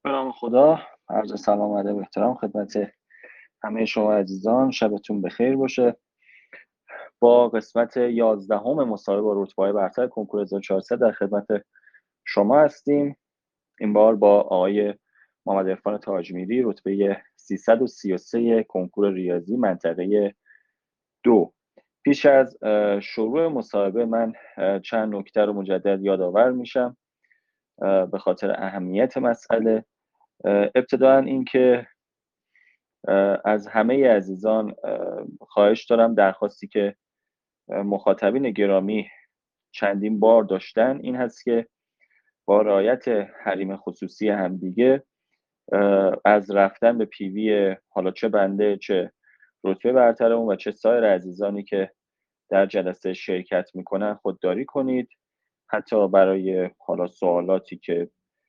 به نام خدا. عرض سلام و ادب و احترام خدمت همه شما عزیزان. شبتون بخیر باشه. با قسمت 11 مسابقه با رتبه‌های برتر کنکور 1400 در خدمت شما هستیم. این بار با آقای محمد عرفان تاجمیری، رتبه 333 کنکور ریاضی منطقه 2. پیش از شروع مسابقه من چند نکته رو مجدد یادآور میشم به خاطر اهمیت مسئله. ابتداً این که از همه عزیزان خواهش دارم، درخواستی که مخاطبین گرامی چندین بار داشتن این هست که با رعایت حریم خصوصی همدیگه از رفتن به پیوی حالا چه بنده چه رتبه برترمون و چه سایر عزیزانی که در جلسه شرکت میکنن خودداری کنید، حتی برای حالا سوالاتی که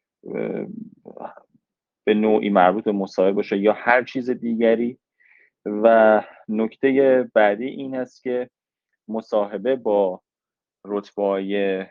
به نوعی مربوط به مسابقه باشه یا هر چیز دیگری. و نکته بعدی این هست که مصاحبه با رتبه‌های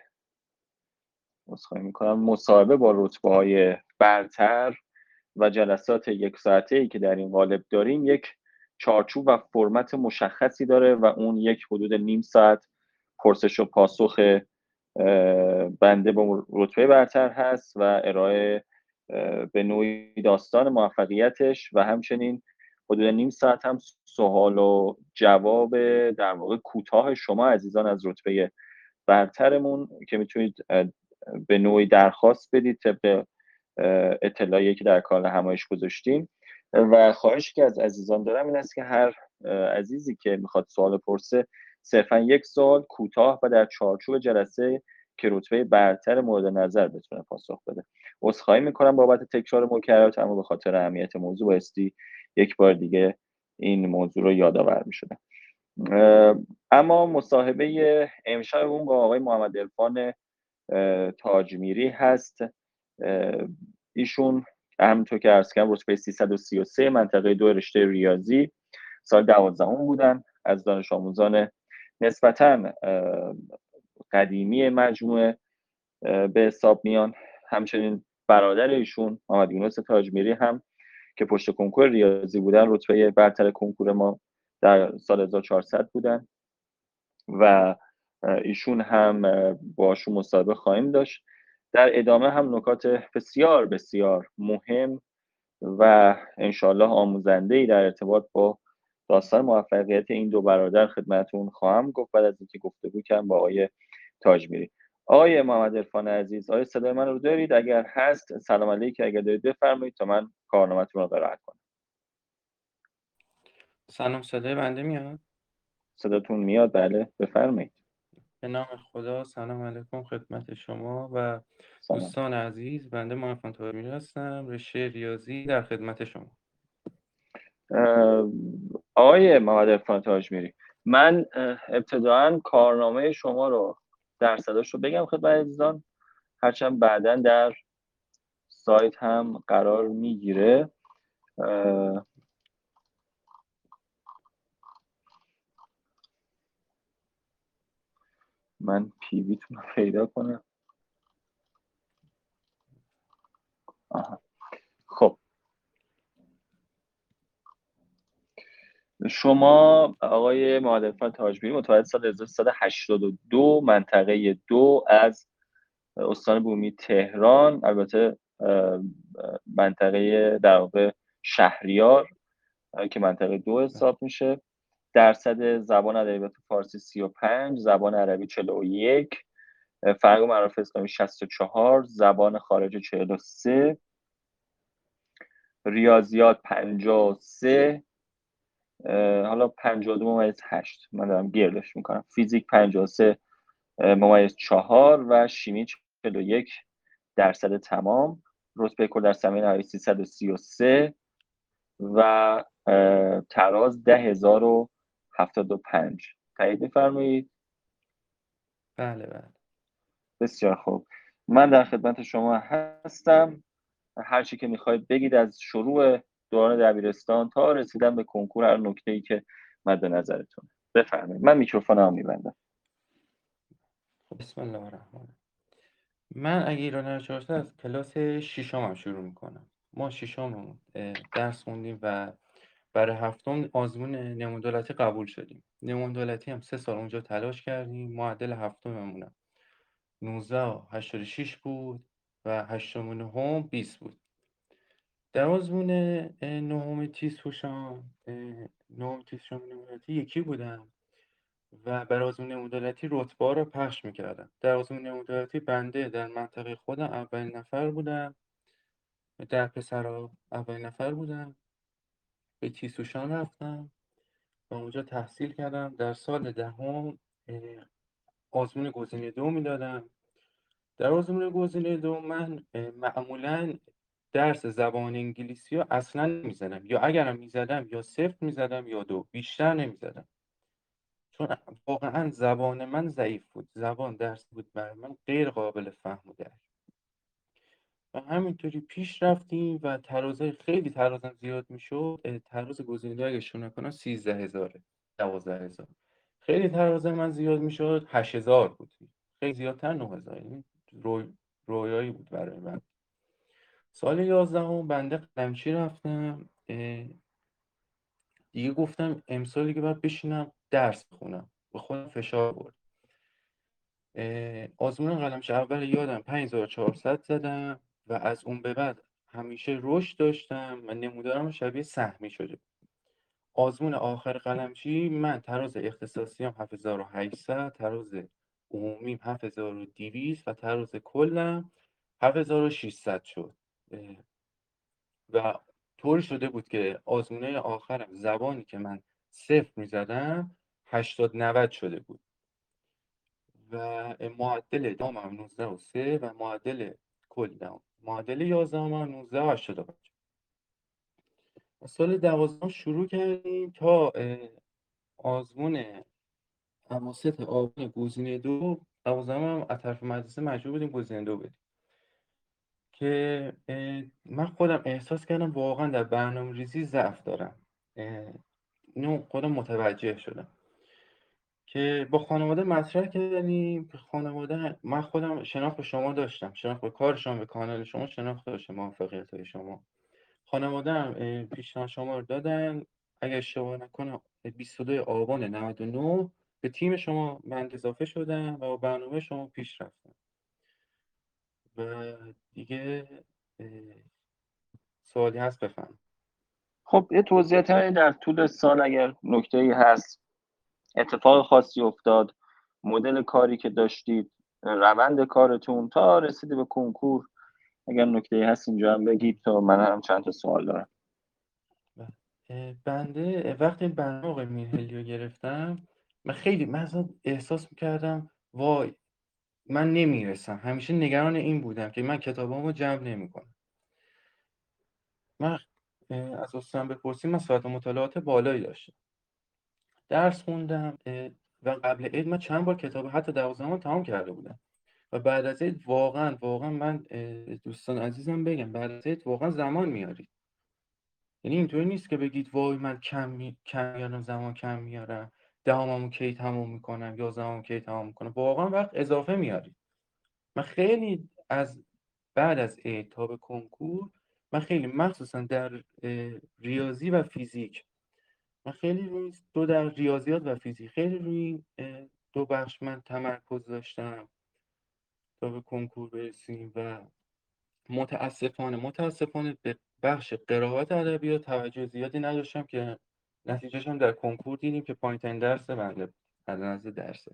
برتر و جلسات یک ساعته‌ای که در این قالب داریم یک چارچوب و فرمت مشخصی داره و اون یک حدود نیم ساعت پرسش و پاسخ بنده با رتبه برتر هست و ارائه به نوعی داستان موفقیتش و همچنین حدود نیم ساعت هم سوال و جواب در واقع کوتاه شما عزیزان از رتبه برترمون که میتونید به نوعی درخواست بدید طبق اطلاعی که در کانال همایش گذاشتیم. و خواهشی که از عزیزان دارم این است که هر عزیزی که میخواد سوال پرسه صرفا یک سوال کوتاه و در چارچوب جلسه که رتبه برتر مورد نظر بتونه پاسخ بده. عذرخواهی میکنم بابت تکرار مکررات، اما به خاطر اهمیت موضوع بایستی یک بار دیگه این موضوع رو یادآور میشدم. اما مصاحبه امشبمون با آقای محمد عرفان تاجمیری هست. ایشون همونطور که عرض کردم رتبه 333 منطقه 2 رشته ریاضی سال 12 بودن. از دانش آموزان نسبتاً قدیمی مجموعه به حساب میان. همچنین برادر ایشون محمد یونس تاجمیری هم که پشت کنکور ریاضی بودن رتبه برتر کنکور ما در سال 1400 بودن و ایشون هم باشون مصاحبه خواهیم داشت. در ادامه هم نکات بسیار بسیار مهم و انشالله آموزنده‌ای در ارتباط با داستان موفقیت این دو برادر خدمتون خواهم گفت بعد از اینکه گفتگو کردم با آقای تاجمیری. آقای محمد عرفان عزیز، آقای صدای من رو دارید؟ اگر هست سلام علیکم، اگر دارید بفرمایید تا من کارنامه‌تون رو قرائت کنم. سلام، صدای بنده میاد؟ صداتون میاد؟ بله بفرمایید. به نام خدا. سلام علیکم خدمت شما و سلام. دوستان عزیز. بنده محمد عرفان تاجمیری هستم، رشته ریاضی در خدمت شما. آقای محمد عرفان تاجمیری، من ابتداعا کارنامه شما رو درصداش رو بگم خدمت عزیزان، هرچند بعدا در سایت هم قرار میگیره. من پیویتون رو پیدا کنم. آها. خب شما آقای محمد عرفان تاجمیری متولد سال 1382 منطقه 2 از استان بومی تهران، البته منطقه در واقع شهریار که منطقه 2 حساب میشه. درصد زبان ادبیات فارسی 35، زبان عربی 41، فرق معارف اسلامی 64، زبان خارجه 43، ریاضیات 53، حالا 52/8 من دارم گردش میکنم، فیزیک 53/4 و شیمی 41% تمام. رتبه کل در ثانویه نهایی 333 و تراز 10,075. تایید میفرمایید؟ بله. بسیار خوب، من در خدمت شما هستم. هر چی که میخواید بگید از شروع دوران دبیرستان تا رسیدن به کنکور، هر نکته‌ای که مد نظرتون. بفرمایید، من میکروفونم میبندم. بسم الله الرحمن الرحیم. من اگه ایران هر از کلاس ششم شروع میکنم. ما ششم درس خوندیم و برای هفتم آزمون نمونه دولتی قبول شدیم. نمونه دولتی هم 3 سال اونجا تلاش کردیم. معدل هفتممونم 19.86 بود و هشتم و نهم 20 بود. در آزمون نهم تیز نمونه دولتی یکی بودم و برای آزمون نمونه دولتی رتبه‌ها رو پخش میکردم. در آزمون نمونه دولتی بنده در منطقه خودم اولین نفر بودم، در پسرها اولین نفر بودم. به تیزهوشان رفتم و اونجا تحصیل کردم. در سال دهم آزمون گزینه 2 میدادم. در آزمون گزینه 2 من معمولا درس زبان انگلیسی رو اصلا نمیزدم، یا اگرم میزدم یا 0 میزدم یا 2، بیشتر نمیزدم، چون واقعا زبان من ضعیف بود. زبان درس بود برای من غیر قابل فهم و درک. و همینطوری پیش رفتیم و خیلی ترازم زیاد میشد. تراز گزینه‌دار اگه اشتباه نکنم 13,000، 12,000. خیلی ترازم من زیاد میشد 8,000 بود، خیلی زیادتر 9,000. یعنی رویایی بود برای من. سال 11 بنده قلمچی رفتم. دیگه گفتم امسال دیگه باید بشینم درس بخونم، به خودم فشار برد. آزمون قلمچی اول یادم 5400 زدم و از اون به بعد همیشه رشد داشتم و نمودارم شبیه سهمی شده. آزمون آخر قلمچی من تراز اختصاصی هم 7800، تراز عمومیم 7200 و تراز کلم 7600 شد. و طوری شده بود که آزمونه آخرم زبانی که من 0 میزدم 80-90 شده بود و معدل دامم 19.3 و معدل کل معدل 11 هم 19.85. سال 12 شروع کردیم تا آزمون اواسط آبان گزینه 2. 12 هم از طرف مدرسه مجبور بودیم گزینه 2 بدیم که من خودم احساس کردم واقعا در برنامه ریزی ضعف دارم. اینو خودم متوجه شدم که با خانواده مطرح کردیم. خانواده، من خودم شناخت به شما داشتم، شناخت به کار شما، به کانال شما شناخت داشتم، موفقیت های شما. خانواده هم پیشنهاد شما رو دادن. اگر اشتباه نکنم 22 آبان 99 به تیم شما من اضافه شدم و با برنامه شما پیش رفتم و دیگه سوالی هست بفهم. خب یه توضیحاتی در طول سال اگر نکته‌ای هست، اتفاق خاصی افتاد، مدل کاری که داشتید، روند کارتون تا رسیدی به کنکور، اگر نکته‌ای هست اینجا هم بگید تا من هم چند تا سوال دارم. بنده وقتی برنامه آقای میرهلی رو گرفتم، من اصلا احساس میکردم وای من نمیرسم. همیشه نگران این بودم که من کتابامو جمع نمیکنم. من از استادم بپرسیم، من ساعت مطالعات بالایی داشتم، درس خوندم و قبل عید من چند بار کتاب حتی 12 تمام کرده بودم و بعد از عید واقعا من دوستان عزیزم بگم بعد از عید واقعا زمان میارید. یعنی اینطوری نیست که بگید وای من کم میارم، زمان کم میارم، دهممو کی تموم میکنم، 11مو کی تموم میکنم، واقعا وقت اضافه میارید. من خیلی بعد از عید تا به کنکور، من خیلی مخصوصا در ریاضی و فیزیک، من خیلی روی در ریاضیات و فیزیک خیلی روی دو بخش من تمرکز داشتم تا به کنکور برسیم و متاسفانه به بخش قرائت ادبیات توجه زیادی نداشتم که نتیجهش هم در کنکور دیدیم که پایین‌ترین درس بنده از نظر درسه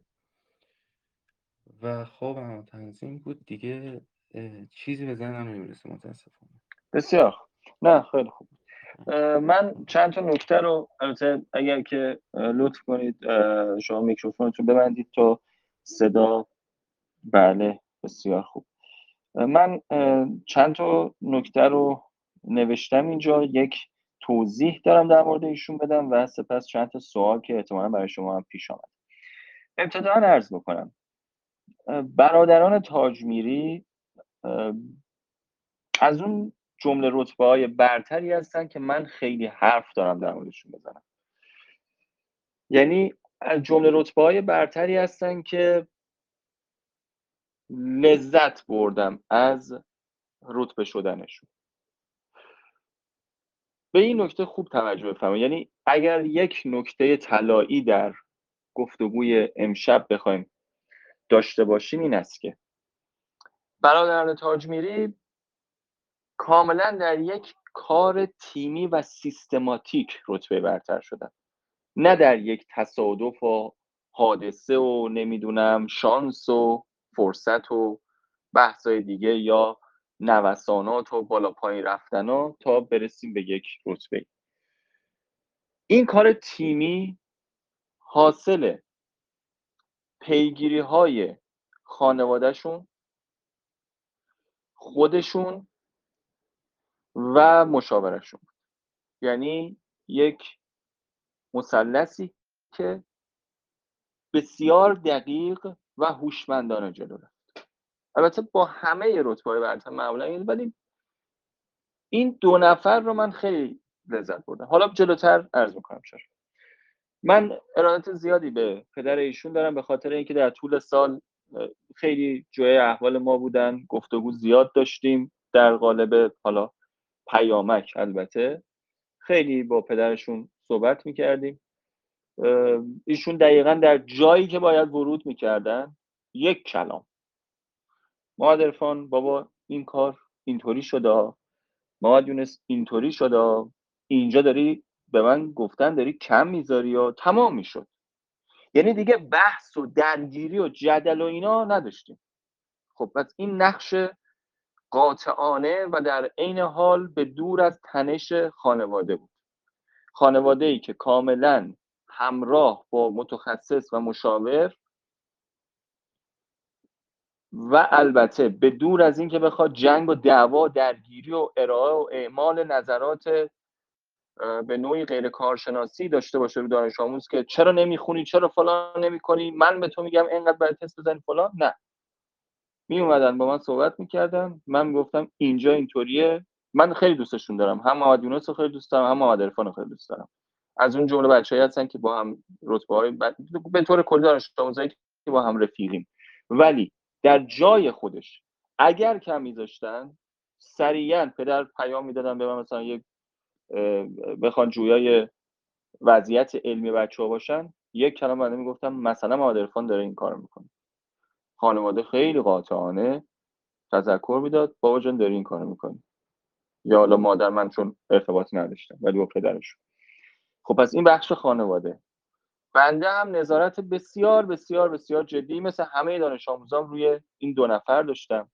و خوابم تنظیم بود دیگه. چیزی به ذهنم نمیرسه متاسفانه. بسیار نه خیلی خوب. من چند تا نکته رو البته اگر که لطف کنید شما میکروفونتون ببندید تا صدا. بله بسیار خوب. من چند تا نکته رو نوشتم اینجا، یک توضیح دارم در مورد ایشون بدم و سپس چند تا سوال که احتمالاً برای شما هم پیش آمد. ابتدا عرض بکنم برادران تاجمیری از اون جمله رتبه‌های برتری هستن که من خیلی حرف دارم در موردشون بزنم. یعنی از جمله رتبه‌های برتری هستن که لذت بردم از رتبه شدنشون. به این نکته خوب توجه بفرمایید. یعنی اگر یک نکته طلایی در گفتگوی امشب بخوایم داشته باشیم این است که برادران تاجمیری کاملا در یک کار تیمی و سیستماتیک رتبه برتر شدن، نه در یک تصادف و حادثه و نمیدونم شانس و فرصت و بحثای دیگه یا نوسانات و بالا پایین رفتن ها تا برسیم به یک رتبه. این کار تیمی حاصل پیگیری های خانوادهشون، خودشون و مشاورشون، یعنی یک مثلثی که بسیار دقیق و هوشمندانه جلو رفت. البته با همه رتبه‌های برتر معمولا، ولی این دو نفر رو من خیلی لذت بردم. حالا جلوتر عرض میکنم چرا. من ارادت زیادی به پدر ایشون دارم به خاطر اینکه در طول سال خیلی جوی احوال ما بودن، گفتگو زیاد داشتیم در قالب حالا پیامک. البته خیلی با پدرشون صحبت میکردیم. ایشون دقیقا در جایی که باید ورود میکردن یک کلام: محمد عرفان بابا این کار اینطوری شده، محمد یونس اینطوری شده، اینجا داری به من گفتن داری کم میذاری و تمام میشد. یعنی دیگه بحث و درگیری و جدل و اینا نداشتیم. خب پس این نقش قاطعانه و در عین حال به دور از تنش خانواده بود. خانواده‌ای که کاملا همراه با متخصص و مشاور و البته به دور از این که بخواد جنگ و دعوا درگیری و ارائه و اعمال نظرات به نوعی غیر کارشناسی داشته باشه رو دانش آموز که چرا نمیخونی، چرا فلان نمیکنی، من به تو میگم اینقدر باید تست بزنی فلان. نه، می اومدن با من صحبت میکردن، من میگفتم اینجا اینطوریه. من خیلی دوستشون دارم، هم محمد یونس رو خیلی دوست دارم، هم محمد عرفان رو خیلی دوست دارم. از اون جمله بچه‌ای هستن که با هم رتبه‌های به طور کلی دانش آموزایی که با هم رفیقیم، ولی در جای خودش اگر کم میذاشتن سریعا پدر پیام میدادن به من، مثلا یک بخوان جویای وضعیت علمی بچه‌ها باشن، یک کلمه بعد میگفتم مثلا محمد عرفان داره این کارو میکنه. خانواده خیلی قاطعانه تذکر میداد بابا جان داری این کارو میکنی. یا حالا مادر، من چون ارتباطی نداشتم ولی با پدرش. خب پس این بخش خانواده. بنده هم نظارت بسیار بسیار بسیار جدی مثل همه دانش آموزان روی این دو نفر داشتم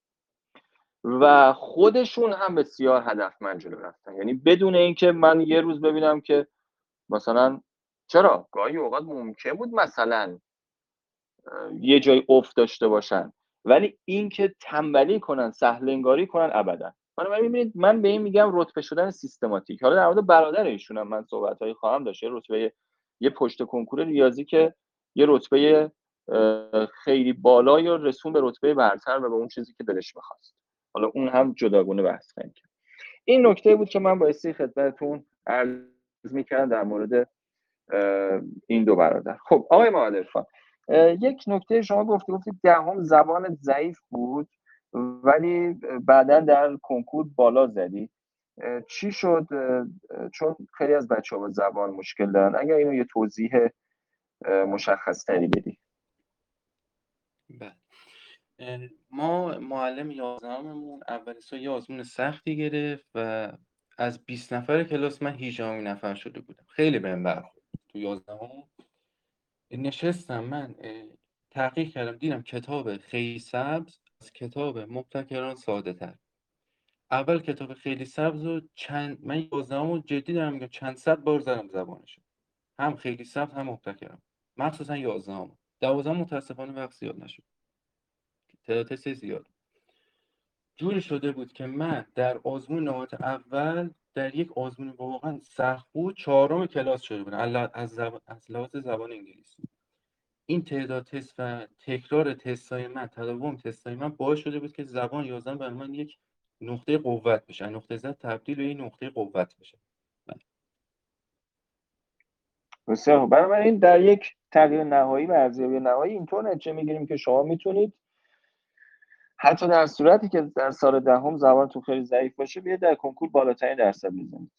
و خودشون هم بسیار هدفمند جلو رفتن. یعنی بدون اینکه من یه روز ببینم که مثلا چرا گاهی اوقات ممکن بود مثلا یه جای افت داشته باشن، ولی اینکه تنبلی کنن، سهل انگاری کنن، ابدا. من میبینید من به این میگم رتبه شدن سیستماتیک. حالا در مورد برادر ایشونم من صحبت‌های خواهم داشت. رتبه یه پشت کنکور ریاضی که یه رتبه خیلی بالا یا رسون به رتبه برتر و به اون چیزی که دلش می‌خواست. حالا اون هم جداگونه بحث کنیم. این نکته بود که من بایستی خدمتتون عرض می‌کردم در مورد این دو برادر. خب آقای محمد عرفان، یک نکته شما گفتید دهم زبان ضعیف بود ولی بعدا در کنکور بالا زدی. چی شد؟ چون خیلی از بچه‌ها با زبان مشکل دارن. اگر اینو یه توضیح مشخص تری بدی. بله. ما معلم 11مون اول سال یه آزمون سختی گرفت و از 20 نفر کلاس من 18 نفر شده بودم. خیلی بهم برخورد. تو 11 نشستم من تحقیق کردم، دیدم کتاب خیلی سبز از کتاب مبتکران ساده تر. اول کتاب خیلی سبز و من 11 جدی دارم میگم چند صد بار زدم زبانشو، هم خیلی سبز هم مبتکران، مخصوصا 11. 12 متاسفانه وقت زیاد نشد، تعداد تست زیاد. جوری شده بود که من در آزمون نهایت اول در یک آزمون واقعا سخت بود 4م کلاس شده بودم از لحاظ زبان انگلیسی. این تعداد تست و تکرار تستای من، تداوم تستای من باعث شده بود که زبان 11 برای من یک نقطه قوت بشه، نقطه ضعف تبدیل به یک نقطه قوت بشه. بسیار خوب. بنابراین در یک تغییر نهایی و ارزیابی نهایی اینطور نتیجه میگیریم که شما میتونید حتی در صورتی که در سال دهم زبانتون خیلی ضعیف باشه، بیاید در کنکور بالاترین درصد بزنید.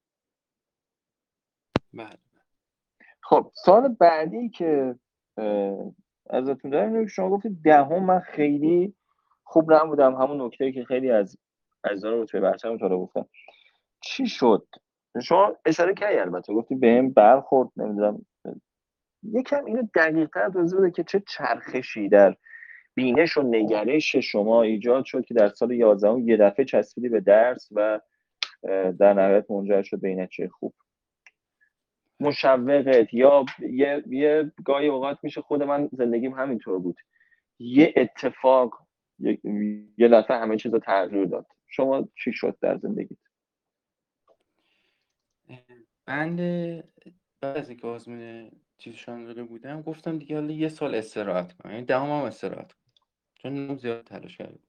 بله. خب سال بعدی که ازتون دارم اینه که شما گفتید دهم من خیلی خوب نبودم، همون نکته‌ای که خیلی از عزیزان رتبه برتر مطالعه گفتن. چی شد؟ شما اشاره کردی، البته گفتی بهم برخورد، نمیدونم یکم اینو دقیق‌تر توضیح بده که چه چرخشی در بینش و نگرش شما ایجاد شد که در سال 11 یه دفعه چسبیدی به درس و در نهایت منجر شد به این نتیجه خوب. مشوقت یا یه گاهی اوقات میشه، خود من زندگیم همینطور بود، یه اتفاق یه دفعه همه چیز رو تغییر داد. شما چی شد در زندگیت؟ بند بعد از اینکه آزمون چیزشان داده بودم گفتم دیگه حالا یه سال استراحت کنم، یعنی دهم هم استراحت کنم چون زیاد تلاش کردم.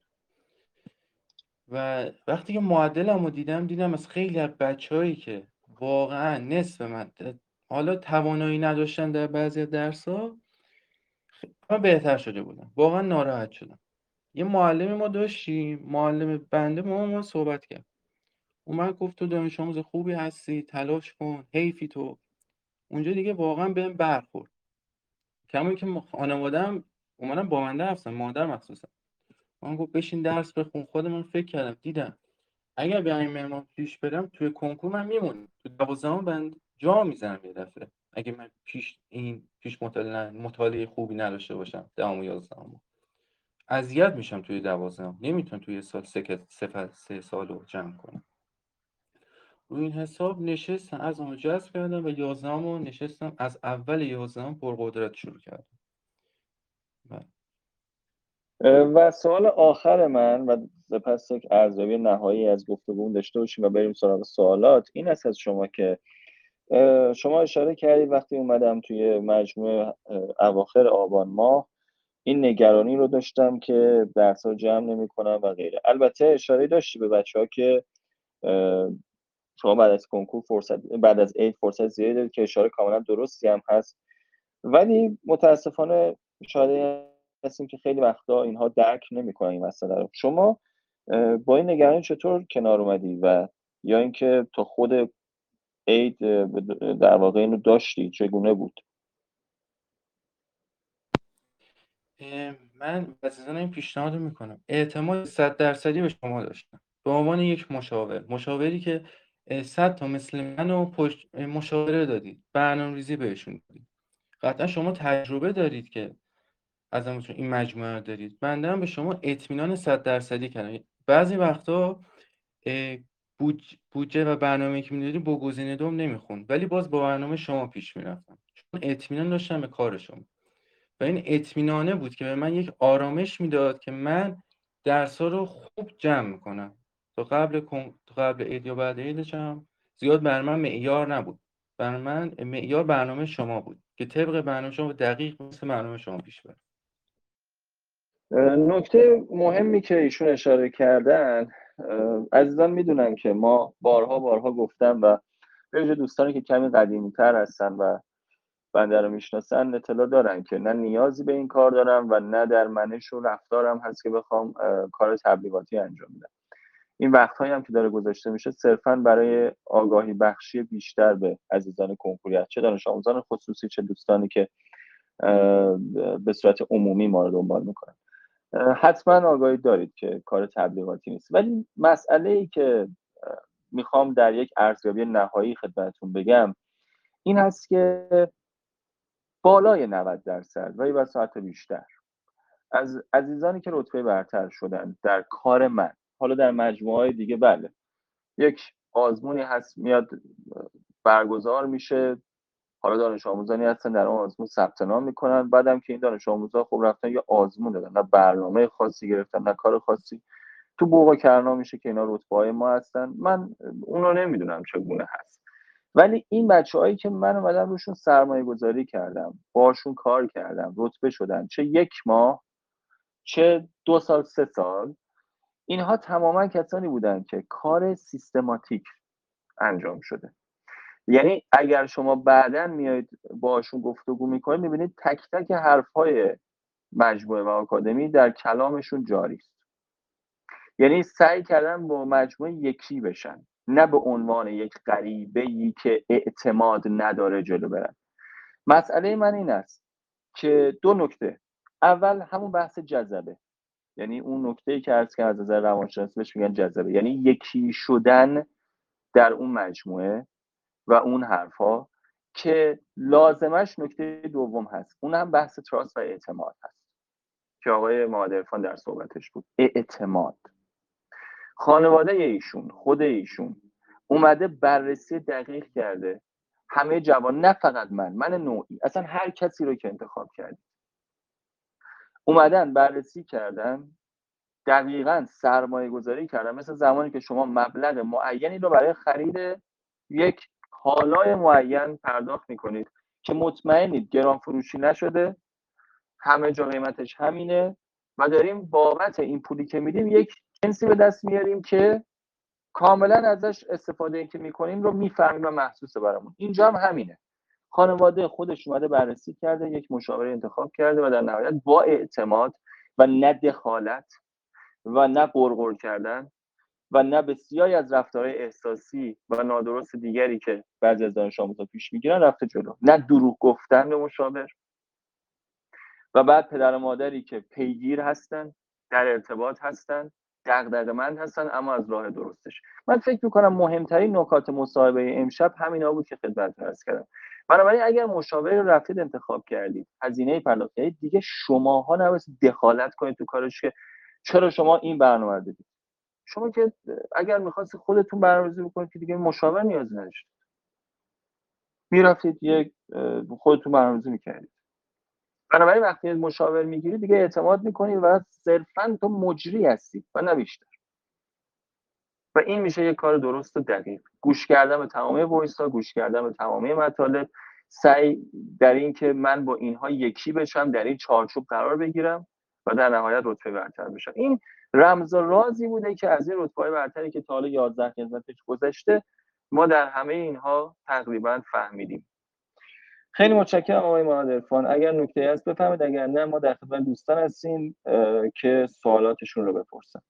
و وقتی که معدلم رو دیدم از خیلی از بچه‌هایی که واقعا نصف من حالا توانایی نداشتن در بعضی درس‌ها، من بهتر شده بودم. واقعا ناراحت شدم. یه معلمی ما داشتیم، معلم بنده، ما صحبت کرد، اومد گفت تو دانش آموز خوبی هستی، تلاش کن، حیفی تو. اونجا دیگه واقعا بهم برخورد. کما که خانواده‌ام اومدن با من درس، مادر مخصوصا من گفت بشین درس بخون. خودم فکر کردم دیدم اگر به این معمار پیش برم توی کنکور من میمونم، تو 12 من جا میزنم یه دفعه. اگه من پیش مطالعه خوبی نداشته باشم 10 و 11 اذیت میشم توی 12، نمیتونم توی سال 3 سال رو جمع کنم. روی این حساب نشستم، از اون جذب کردم و 11 رو نشستم از اول 11 پرقدرت شروع کردم. و سوال آخر من و سپس یک ارزیابی نهایی از گفتگو داشته باشیم و بریم سراغ سوالات، این است از شما که شما اشاره کردید وقتی اومدم توی مجموعه اواخر آبان ماه این نگرانی رو داشتم که درس رو جمع نمی کنم و غیره. البته اشاره داشتی به بچه ها که شما بعد از کنکور بعد از عید فرصت زیادی دارید که اشاره کاملا درستی هم هست، ولی متاسفانه شاید هستیم که خیلی وقتا اینها درک نمی‌کنن این مسئله رو. شما با این نگرانی چطور کنار اومدی و یا اینکه تا خود عید در واقع اینو داشتی، چگونه بود؟ من عزیزان این پیشنهاد میکنم، اعتماد 100% به شما داشتم به عنوان یک مشاوری که 100 تا مثل منو مشاوره دادید، برنامه‌ریزی بهشون دادید. قطعا شما تجربه دارید که از این مجموعه رو دارید. بنده هم به شما اطمینان 100% کردم. بعضی وقتا بودجه و برنامه که می‌دادیم با گزینه دوم نمیخوند، ولی باز با برنامه شما پیش میرفتم چون اطمینان داشتم به کار شما. و این اطمینانه بود که به من یک آرامش میداد که من درس‌ها رو خوب جمع میکنم. تا قبل عید یا بعد عیدش هم زیاد بر من معیار نبود. بر من معیار برنامه شما بود که طبق برنامه شما دقیق مثل برنامه شما پیش برم. نکته مهمی که ایشون اشاره کردن، عزیزان میدونن که ما بارها گفتم و به ویژه دوستانی که کمی قدیمی‌تر هستن و بنده رو میشناسن اطلاع دارن که نه نیازی به این کار دارم و نه در منش و رفتارم هست که بخوام کار تبلیغاتی انجام بدم. این وقتهایی هم که داره گذاشته میشه صرفاً برای آگاهی بخشی بیشتر به عزیزان کنکوری، چه دانش آموزان خصوصی چه دوستانی که به صورت عمومی ما رو دنبال میکنن. حتما آگاهی دارید که کار تبلیغاتی نیست، ولی مسئله ای که میخوام در یک ارزیابی نهایی خدمتتون بگم این هست که بالای 90% و یا حتی بیشتر از عزیزانی که رتبه برتر شدن در کار من، حالا در مجموعه‌های دیگه، بله یک آزمونی هست میاد برگزار میشه، حالا دانش آموزانی هستن در اون آزمون ثبت نام میکنن، بعدم که این دانش آموزا خب رفتن یه آزمون دادن، نه برنامه خاصی گرفتن نه کار خاصی، تو بوق کرنا میشه که اینا رتبه‌های ما هستن. من اونو نمیدونم چگونه هست، ولی این بچه‌هایی که من اومدم روشون سرمایه گذاری کردم، باشون کار کردم، رتبه شدن، چه 1 ماه چه 2 سال 3 سال، اینها تماما کسانی بودن که کار سیستماتیک انجام شده. یعنی اگر شما بعداً میایید باشون گفتگو میکنید میبینید تک تک حرف‌های مجموعه و آکادمی در کلامشون جاری است. یعنی سعی کردن با مجموعه یکی بشن، نه به عنوان یک غریبه‌ای که اعتماد نداره جلو برن. مسئله من این است که دو نکته. اول همون بحث جذبه، یعنی اون نکته‌ای که عرض کردم از نظر روانشناسی بهش میگن جذبه، یعنی یکی شدن در اون مجموعه و اون حرفا که لازمش نکته دوم هست، اون هم بحث تراست و اعتماد هست که آقای معادرفان در صحبتش بود. اعتماد. خانواده ایشون، خود ایشون اومده بررسی دقیق کرده، همه جوان، نه فقط من نوعی، اصلا هر کسی رو که انتخاب کردید اومدن بررسی کردن، دقیقاً سرمایه گذاری کردن، مثل زمانی که شما مبلغ معینی رو برای خرید یک کالای معین پرداخت میکنید که مطمئنید گران فروشی نشده، همه جا قیمتش همینه و داریم بابت این پولی که میدیم یک جنسی به دست میاریم که کاملا ازش استفاده که میکنیم رو میفهمیم و محسوسه برامون. اینجا هم همینه. خانواده خودش اومده بررسی کرده، یک مشاور انتخاب کرده و در نهایت با اعتماد و نه دخالت و نه غرغر کردن و نه بسیاری از رفتارهای احساسی و نادرست دیگری که بعضی از دانش آموزا پیش میگیرن رفته جلو، نه دروغ گفتن به مشاور و بعد پدر و مادری که پیگیر هستن، در ارتباط هستن، دغدغه‌مند هستن، اما از راه درستش. من فکر میکنم مهمترین نکات مصاحبه امشب همینا بود که خدمتتون عرض کردم. بنابراین اگر مشاوری رو رفتید انتخاب کردید، هزینه پرداخت کردید، دیگه شماها نباید دخالت کنید تو کارش که چرا شما این برنامه رو دادید. شما که اگر می‌خواستید خودتون برنامه‌ریزی بکنید که دیگه مشاور نیاز نداشت، میرفتید یک خودتون برنامه‌ریزی می‌کردید. بنابراین وقتی مشاور میگیری دیگه اعتماد میکنی و صرفا تو مجری هستی و نه بیشتر. و این میشه یک کار درست و دقیق. گوش کردن به تمامی وایس‌ها، گوش کردن به تمامی مطالب، سعی در این که من با اینها یکی بشم، در این چارچوب قرار بگیرم و در نهایت رتبه برتر بشم. این رمز و رازی بوده که از این رتبه‌های برتری که تا حالا 11 خدمتش گذشته ما در همه اینها تقریبا فهمیدیم. خیلی متشکرم آقای معادرفان. اگر نکته‌ای هست بفرمایید، اگر نه ما در خدمت دوستان هستیم که سوالاتشون رو بپرسن.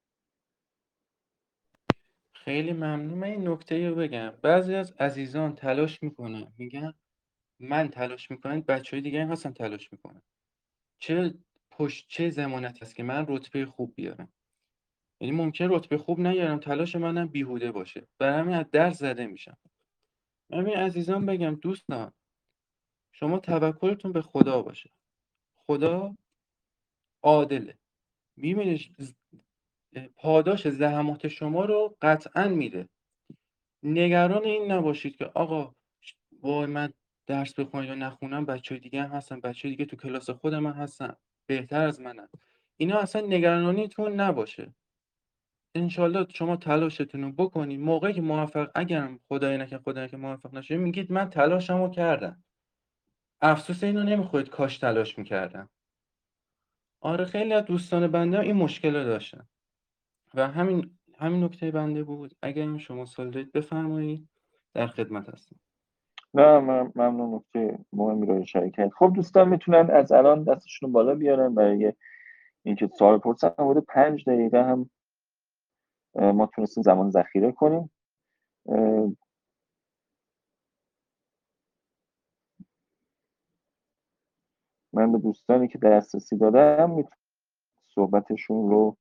خیلی ممنون. من این نکته رو بگم. بعضی از عزیزان تلاش میکنن، میگن من تلاش میکنم، بچهای دیگه هم هستن تلاش میکنن. چه ضمانتی هست که من رتبه خوب بیارم؟ یعنی ممکن رتبه خوب نیارم، تلاش منم بیهوده باشه، برای همین از درس زده میشم. من این عزیزان بگم دوستان، شما توکلتون به خدا باشه. خدا عادله، میبینه پاداش زحمات شما رو قطعا میده. نگران این نباشید که آقا وای من درس بخونم یا نخونم، بچه‌های دیگه هم هستن، بچه‌های دیگه تو کلاس خود من هستن، بهتر از منن. اینا اصلا نگرانیتون نباشه. انشالله شما تلاشتون رو بکنید، موقعی که موفق، اگرم خدای نکرده موفق نشید، میگید من تلاشمو کردم. افسوس اینو نمیخورید کاش تلاش میکردم. آره خیلی از دوستان بنده هم این مشکل رو داشتن و همین نکته بنده بود. اگر این شما سوال دارید بفرمایید، در خدمت هستم. نه ممنون، نکته مهمی رو اشاره کردید. خب دوستان میتونن از الان دستشون رو بالا بیارن برای اینکه سوال بپرسن. حدود 5 دقیقه هم ما تونستیم زمان ذخیره کنیم. من به دوستانی که دسترسی دادم میتونم صحبتشون رو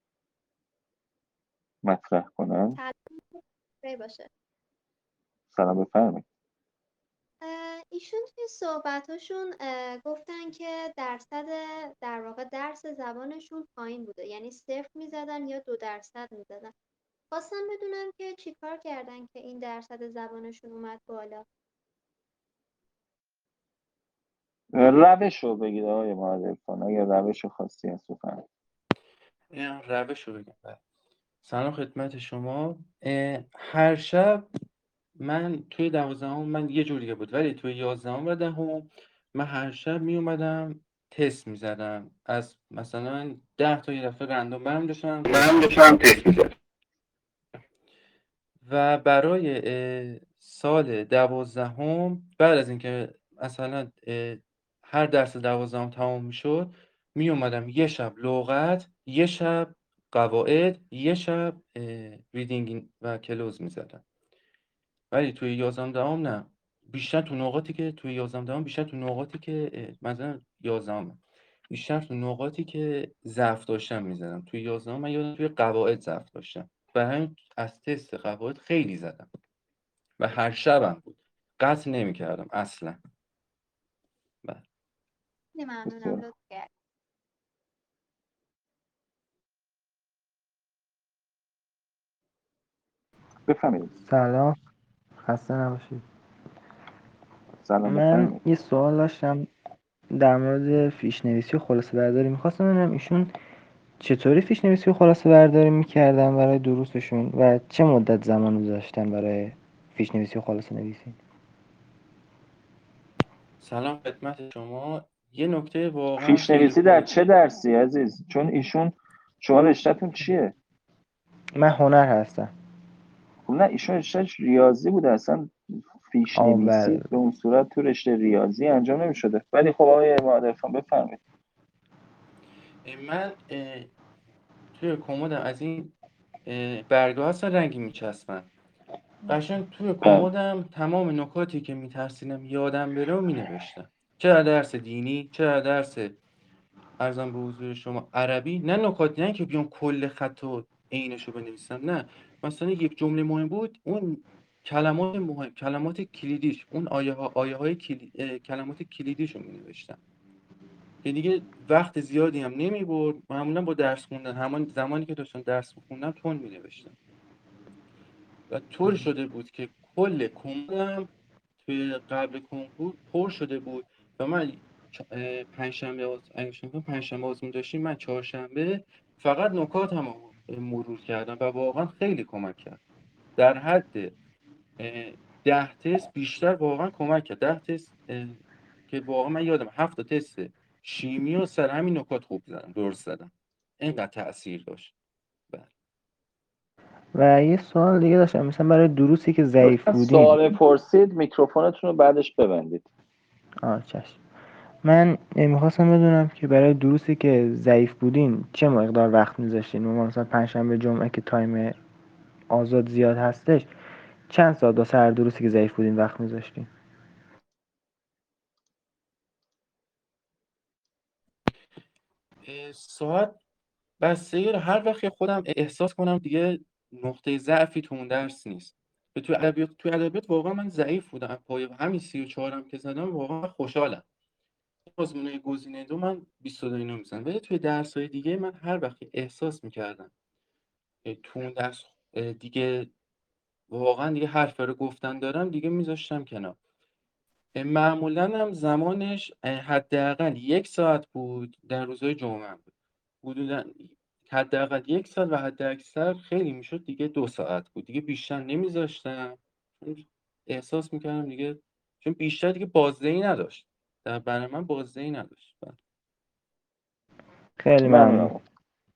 مطرح کنم. باشه. سلام، بفرمایید. ایشون توی صحبتاشون گفتن که درصد در واقع درس زبانشون پایین بوده، یعنی 0 میزدن یا 2% میزدن. خواستم بدونم که چیکار کردن که این درصد زبانشون اومد بالا. روش رو بگید آقای معادرفان، اگر روش خاصی هست بفرمایید. این روش رو بگم. سلام خدمت شما. هر شب من توی 12 من یه جوریه بود، ولی توی 11 و 10 من هر شب می اومدم تست می زدم. از مثلا 10 تا یه دفعه رندوم برم داشتم تست می زدم. و برای سال 12 بعد از اینکه مثلا هر درس 12 تمام می شد، می اومدم یه شب لغت، یه شب قواعد یه شب ریدینگ و کلوز میزدم. ولی توی 11 نه، بیشتر تو نقاطی که توی 11 بیشتر تو نقاطی که مثلا 11 بیشتر تو نقاطی که ضعف داشتم میزدم. توی 11 من یادم توی قواعد ضعف داشتم، برای همین از تست قواعد خیلی زدم و هر شبم بود، قطع نمی‌کردم اصلا. بله. ممنونم، لطف کرد. بفهمید. سلام، خسته نباشید. سلام، من بفهمید. یه سوال داشتم در مورد فیش نویسی و خلاصه برداری. میخواستم ببینم ایشون چطوری فیش نویسی و خلاصه برداری میکردن برای دروسشون و چه مدت زمان میذاشتن برای فیش نویسی و خلاصه نویسی؟ سلام خدمت شما. یه نکته واقعا فیش خیلی نویسی در خوبی. چه درسی عزیز؟ چون ایشون، شما رشتهتون چیه؟ من هنر هستم. خب نه، ایشون رشتهش ریاضی بوده، اصلا فیش نویسی بله. به اون صورت تو رشته ریاضی انجام نمی‌شده. ولی خب آقای معدلفان بفرمایید. من توی کمدم از این برگاه هستن رنگی میچسبن، قشنگ توی بله. کمدم تمام نکاتی که میترسیدم یادم بره و مینوشتم، چه در درس دینی، چه در درس ارزم به حضور شما عربی. نه نکات، نه که بیام کل خط و عینشو بنویسم، نه، مثلا یک جمله مهم بود، اون کلمات مهم، کلمات کلیدیش، اون آیه های کلمات کلیدیشو مینوشتم که دیگه وقت زیادی هم نمیبرد. معمولا با درس خوندن، همان زمانی که داشتم درس میخوندم تون مینوشتم و طوری شده بود که کل کمدم توی قبل کنکور پر شده بود و من پنجشنبه آزمون داشتیم، من چهارشنبه فقط نکاتم رو مرور کردم و واقعا خیلی کمک کرد. در حد 10 تست بیشتر واقعا کمک کرد. 10 تست که واقعا من یادم 7 تا تست شیمی و سر همین نکات خوب زدم، درست زدم، اینقدر تأثیر داشت. بله. و یه سوال دیگه داشتم، مثلا برای دروسی که ضعیف لطفا بودین. سوال پرسید میکروفونتون رو بعدش ببندید. چشم. من میخواستم بدونم که برای دروسی که ضعیف بودین چه مقدار وقت میذاشتین؟ مثلا پنجشنبه جمعه که تایم آزاد زیاد هستش، چند ساعت واسه هر دروسی که ضعیف بودین وقت میذاشتین؟ ساعت بستگی داره، هر وقت که خودم احساس کنم دیگه نقطه ضعفی تو اون درس نیست. توی ادبیات واقعا من ضعیف بودم، پای همین 34 هم که زدم واقعا خوشحالم. آزمون گزینه 2 من 22 میزنم، ولی توی درس‌های دیگه من هر وقت که احساس میکردم تو اون درس دیگه واقعا دیگه حرف رو گفتن دارم، دیگه میذاشتم کنار. معمولا هم زمانش حداقل 1 ساعت بود، در روزهای جمعه بود حدودا حداقل 1 ساعت و حد اکثر خیلی میشد دیگه 2 ساعت بود، دیگه بیشتر نمیذاشتم. احساس میکردم دیگه، چون بیشتر دیگه بازدهی نداشت، برای من بازدهی نداشت. خیلی ممنون. ممنونم.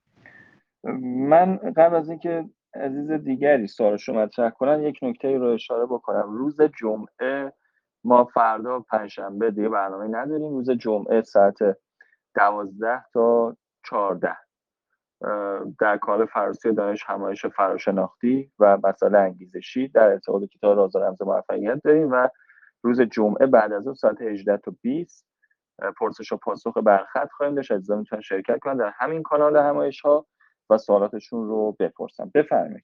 من قبل از اینکه عزیز دیگری سوالش رو مطرح کنن یک نکته رو اشاره بکنم. روز جمعه ما فردا پنجشنبه دیگه برنامه نداریم. روز جمعه ساعت 12 تا 14 در کال فرانسه دانش همایش فراشناختی و مسائل انگیزشی در ارتباط کتاب راز و رمز موفقیت داریم و روز جمعه بعد از اون ساعت 18 تا 20 پرسش و پاسخ برخط خواهیم داشت. عزیزان میتونن شرکت کنن در همین کانال همایش ها و سوالاتشون رو بپرسن. بفرمایید.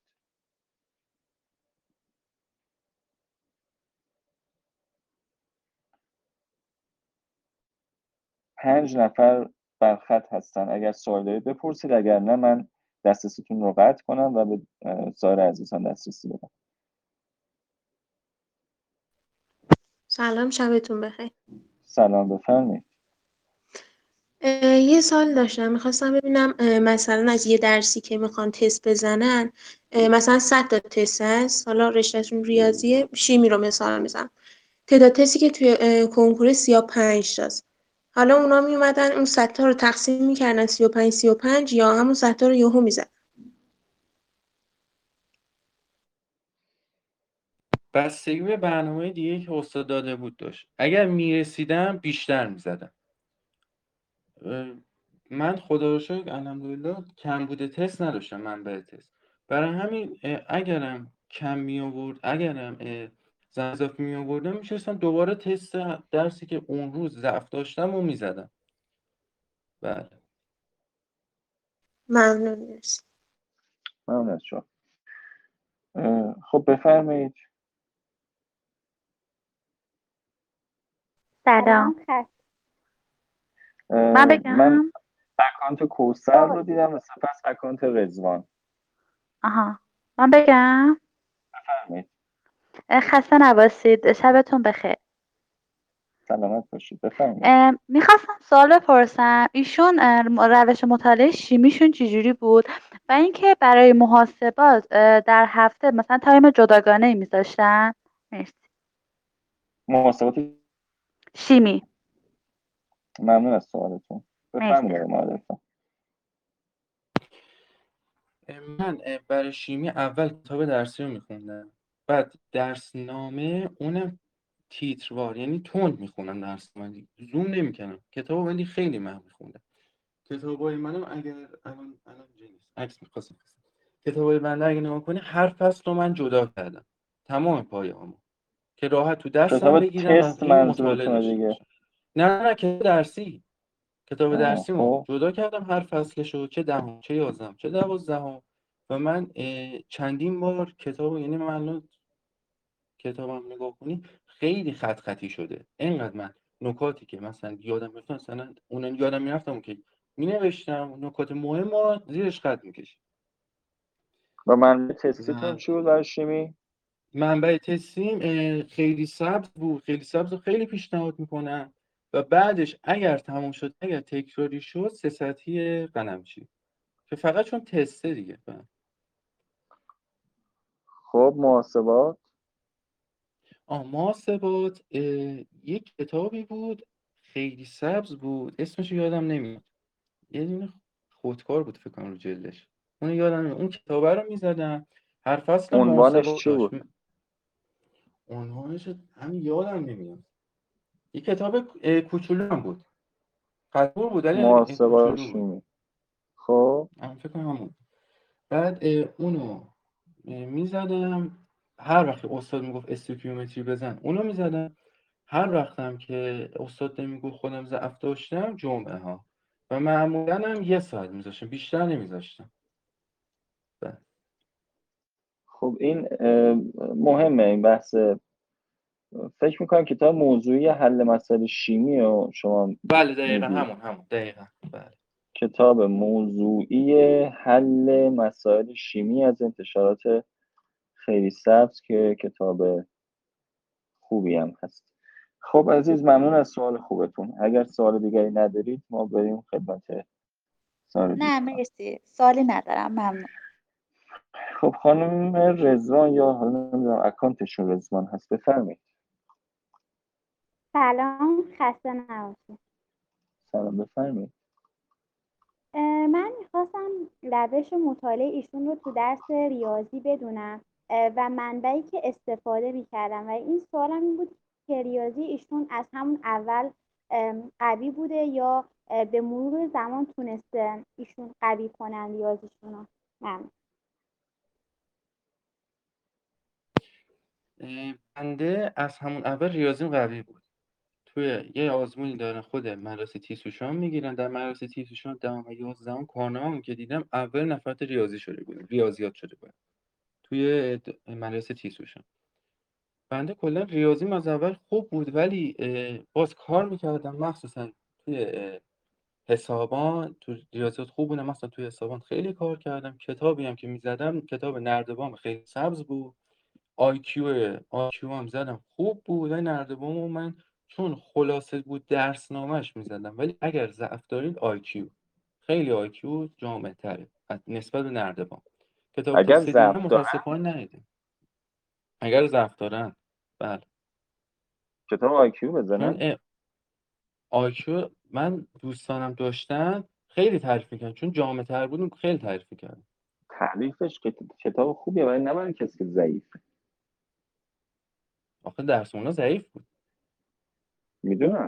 5 نفر بر خط هستن، اگر سوال دارید بپرسید، اگر نه من دسترسیتون رو قطع کنم و به سایر عزیزان دسترسی بدم. سلام، شبتون بخیر. سلام، بفرمایید. یه سال داشتم، میخواستم ببینم مثلا از یه درسی که میخوان تست بزنن، مثلا 100 تا تست هست، حالا رشتهشون ریاضیه، شیمی رو مثال میزنم، تعداد تستی که توی کنکور 35 تاست. حالا اونا میومدن اون 100 تا رو تقسیم میکردن 35 یا همون 100 تا رو یهو میزدن؟ بستگی به برنامه دیگه که استاد داده بود داشت. اگر میرسیدم بیشتر میزدم، من خدا رو شکر الحمدلله کمبود تست نداشتم، منبع تست. برای همین اگرم کم می آورد، اگرم اضافی می آوردم، میشستم دوباره تست درسی که اون روز ضعف داشتم و میزدم. بله. ممنون مرسی. ممنون از شما. خب بفرمایید. سلام. من من بگم؟ اکانت کوثر رو دیدم و سپس اکانت رضوان. آها، من بگم؟ بفرمایید. خسته نباشید، شبتون بخیر. سلامت باشید. بفرمایید. میخواستم سوال بپرسم، ایشون روش مطالعه شیمیشون چجوری بود و اینکه برای محاسبات در هفته مثلا تایم جداگانه میذاشتن؟ مرسی. محاسبات شیمی. ممنون از سوالتون. مرسی. بفرمایید معرفت. من برای شیمی اول کتاب درسی رو میخوندم، بعد درسنامه اونم تیتروار، یعنی تند میخونم درسنامه، زوم نمیکنم کتاب، ولی خیلی من میخوندم. کتابای منم اگر الان اینجا نیست، عکس می‌خواستم. کتابای بنده اگه نگاه کنی هر فصل رو من جدا کردم، تمام پایه‌هامو، که راحت تو دستم کتاب بگیرم و تست هی مطالعه منظورتونه داشته دیگه؟ باشم. نه کتاب درسی. کتاب درسیمو خب جدا کردم هر فصلشو، چه دهم چه یازدهم چه دوازدهم، و من چندین بار کتاب، یعنی من الان کتابم نگاه کنی خیلی خط خطی شده، اینقدر من نکاتی که مثلا یادم میرفتم، مثلا اون یادم میرفتم که می نوشتم، نکات مهم رو زیرش خط میکشم. و منبع تستیتون و چی بود برای شیمی؟ منبع تستیم خیلی سبز بود، خیلی سبز رو خیلی پیشنهاد میکنم، و بعدش اگر تموم شد، اگر تکراری شد، 3 سطحی قلمچی، که فقط چون تسته دیگه. خب محاسبات. محاسبات یک کتابی بود خیلی سبز بود، اسمش یادم نمیاد، یه دونه خودکار بود فکر کنم رو جلدش، اون یادم نمیاد. اون کتابه رو میزدم، هر فصل عنوانش محاسبات چی داشت. بود؟ عنوانش همین یادم نمیاد. یه کتاب کوچولو هم بود، خطور بود ولی محاسبات کوچولو بود. شیمی. خب فکر کنم همون. بعد اونو میزدم، هر وقت استاد میگفت استوکیومتری بزن اونو میزدم، هر وقتم که استاد نمیگفت خودم ضعف داشتم، جمعه ها، و معمولا هم 1 ساعت میذاشتم، بیشتر نمیذاشتم. خب این مهمه این بحث. فکر میکنم کتاب موضوعی حل مسائل شیمی و شما بله دقیقا میگید. همون دقیقا. بله. کتاب موضوعی حل مسائل شیمی از انتشارات خیلی سبز که کتاب خوبی هم هست. خب عزیز، ممنون از سوال خوبتون. اگر سوال دیگری ندارید ما بریم خدمت سوال نه دوستان. مرسی، سوالی ندارم، ممنون. خب خانم رضوان، یا حالا نمیدونم اکانتشون رضوان هست، بفرمایید. سلام، خسته نباشید. سلام، بفرمایید. من میخواستم روش مطالعه ایشون رو تو درس ریاضی بدونم و منبعی که استفاده میکردم، و این سوالم این بود که ریاضی ایشون از همون اول قوی بوده یا به مرور زمان تونستن ایشون قوی کنن ریاضیشون رو. ممنون. بنده از همون اول ریاضیم قوی بود. توی یه آزمونی دارن خود مدرسه تیسوشان میگیرن، در مدرسه تیسوشان 10 و 11 کارنامه‌مو که دیدم اول نفرات ریاضی شده بودم، ریاضیات شده بودم توی مدرسه تیسوشان. بنده کلا ریاضیم از اول خوب بود، ولی باز کار میکردم، مخصوصا توی حسابان، تو ریاضیات خوب بودم، مثلا توی حسابان خیلی کار کردم. کتابی هم که میزدم کتاب نردبان خیلی سبز بود. آی کیو هم زدم خوب بود، ولی نردبانو من چون خلاصه بود درسنامه‌اش میزدم، ولی اگر ضعف دارید خیلی آی کیو جامع تره نسبت به نردبان. کتاب اگر تست دیگه ضعف داره متاسفانه ندیدم. اگر ضعف دارن، بله. کتاب آیکیو بزنن. چون آیکیو من دوستانم داشتن خیلی تعریف میکردن، چون جامع تر بود خیلی تعریف میکردن. تعریفش کتاب خوبیه، ولی نه برای کسی که ضعیفه. آخه درس اونا ضعیف بود. میدونم،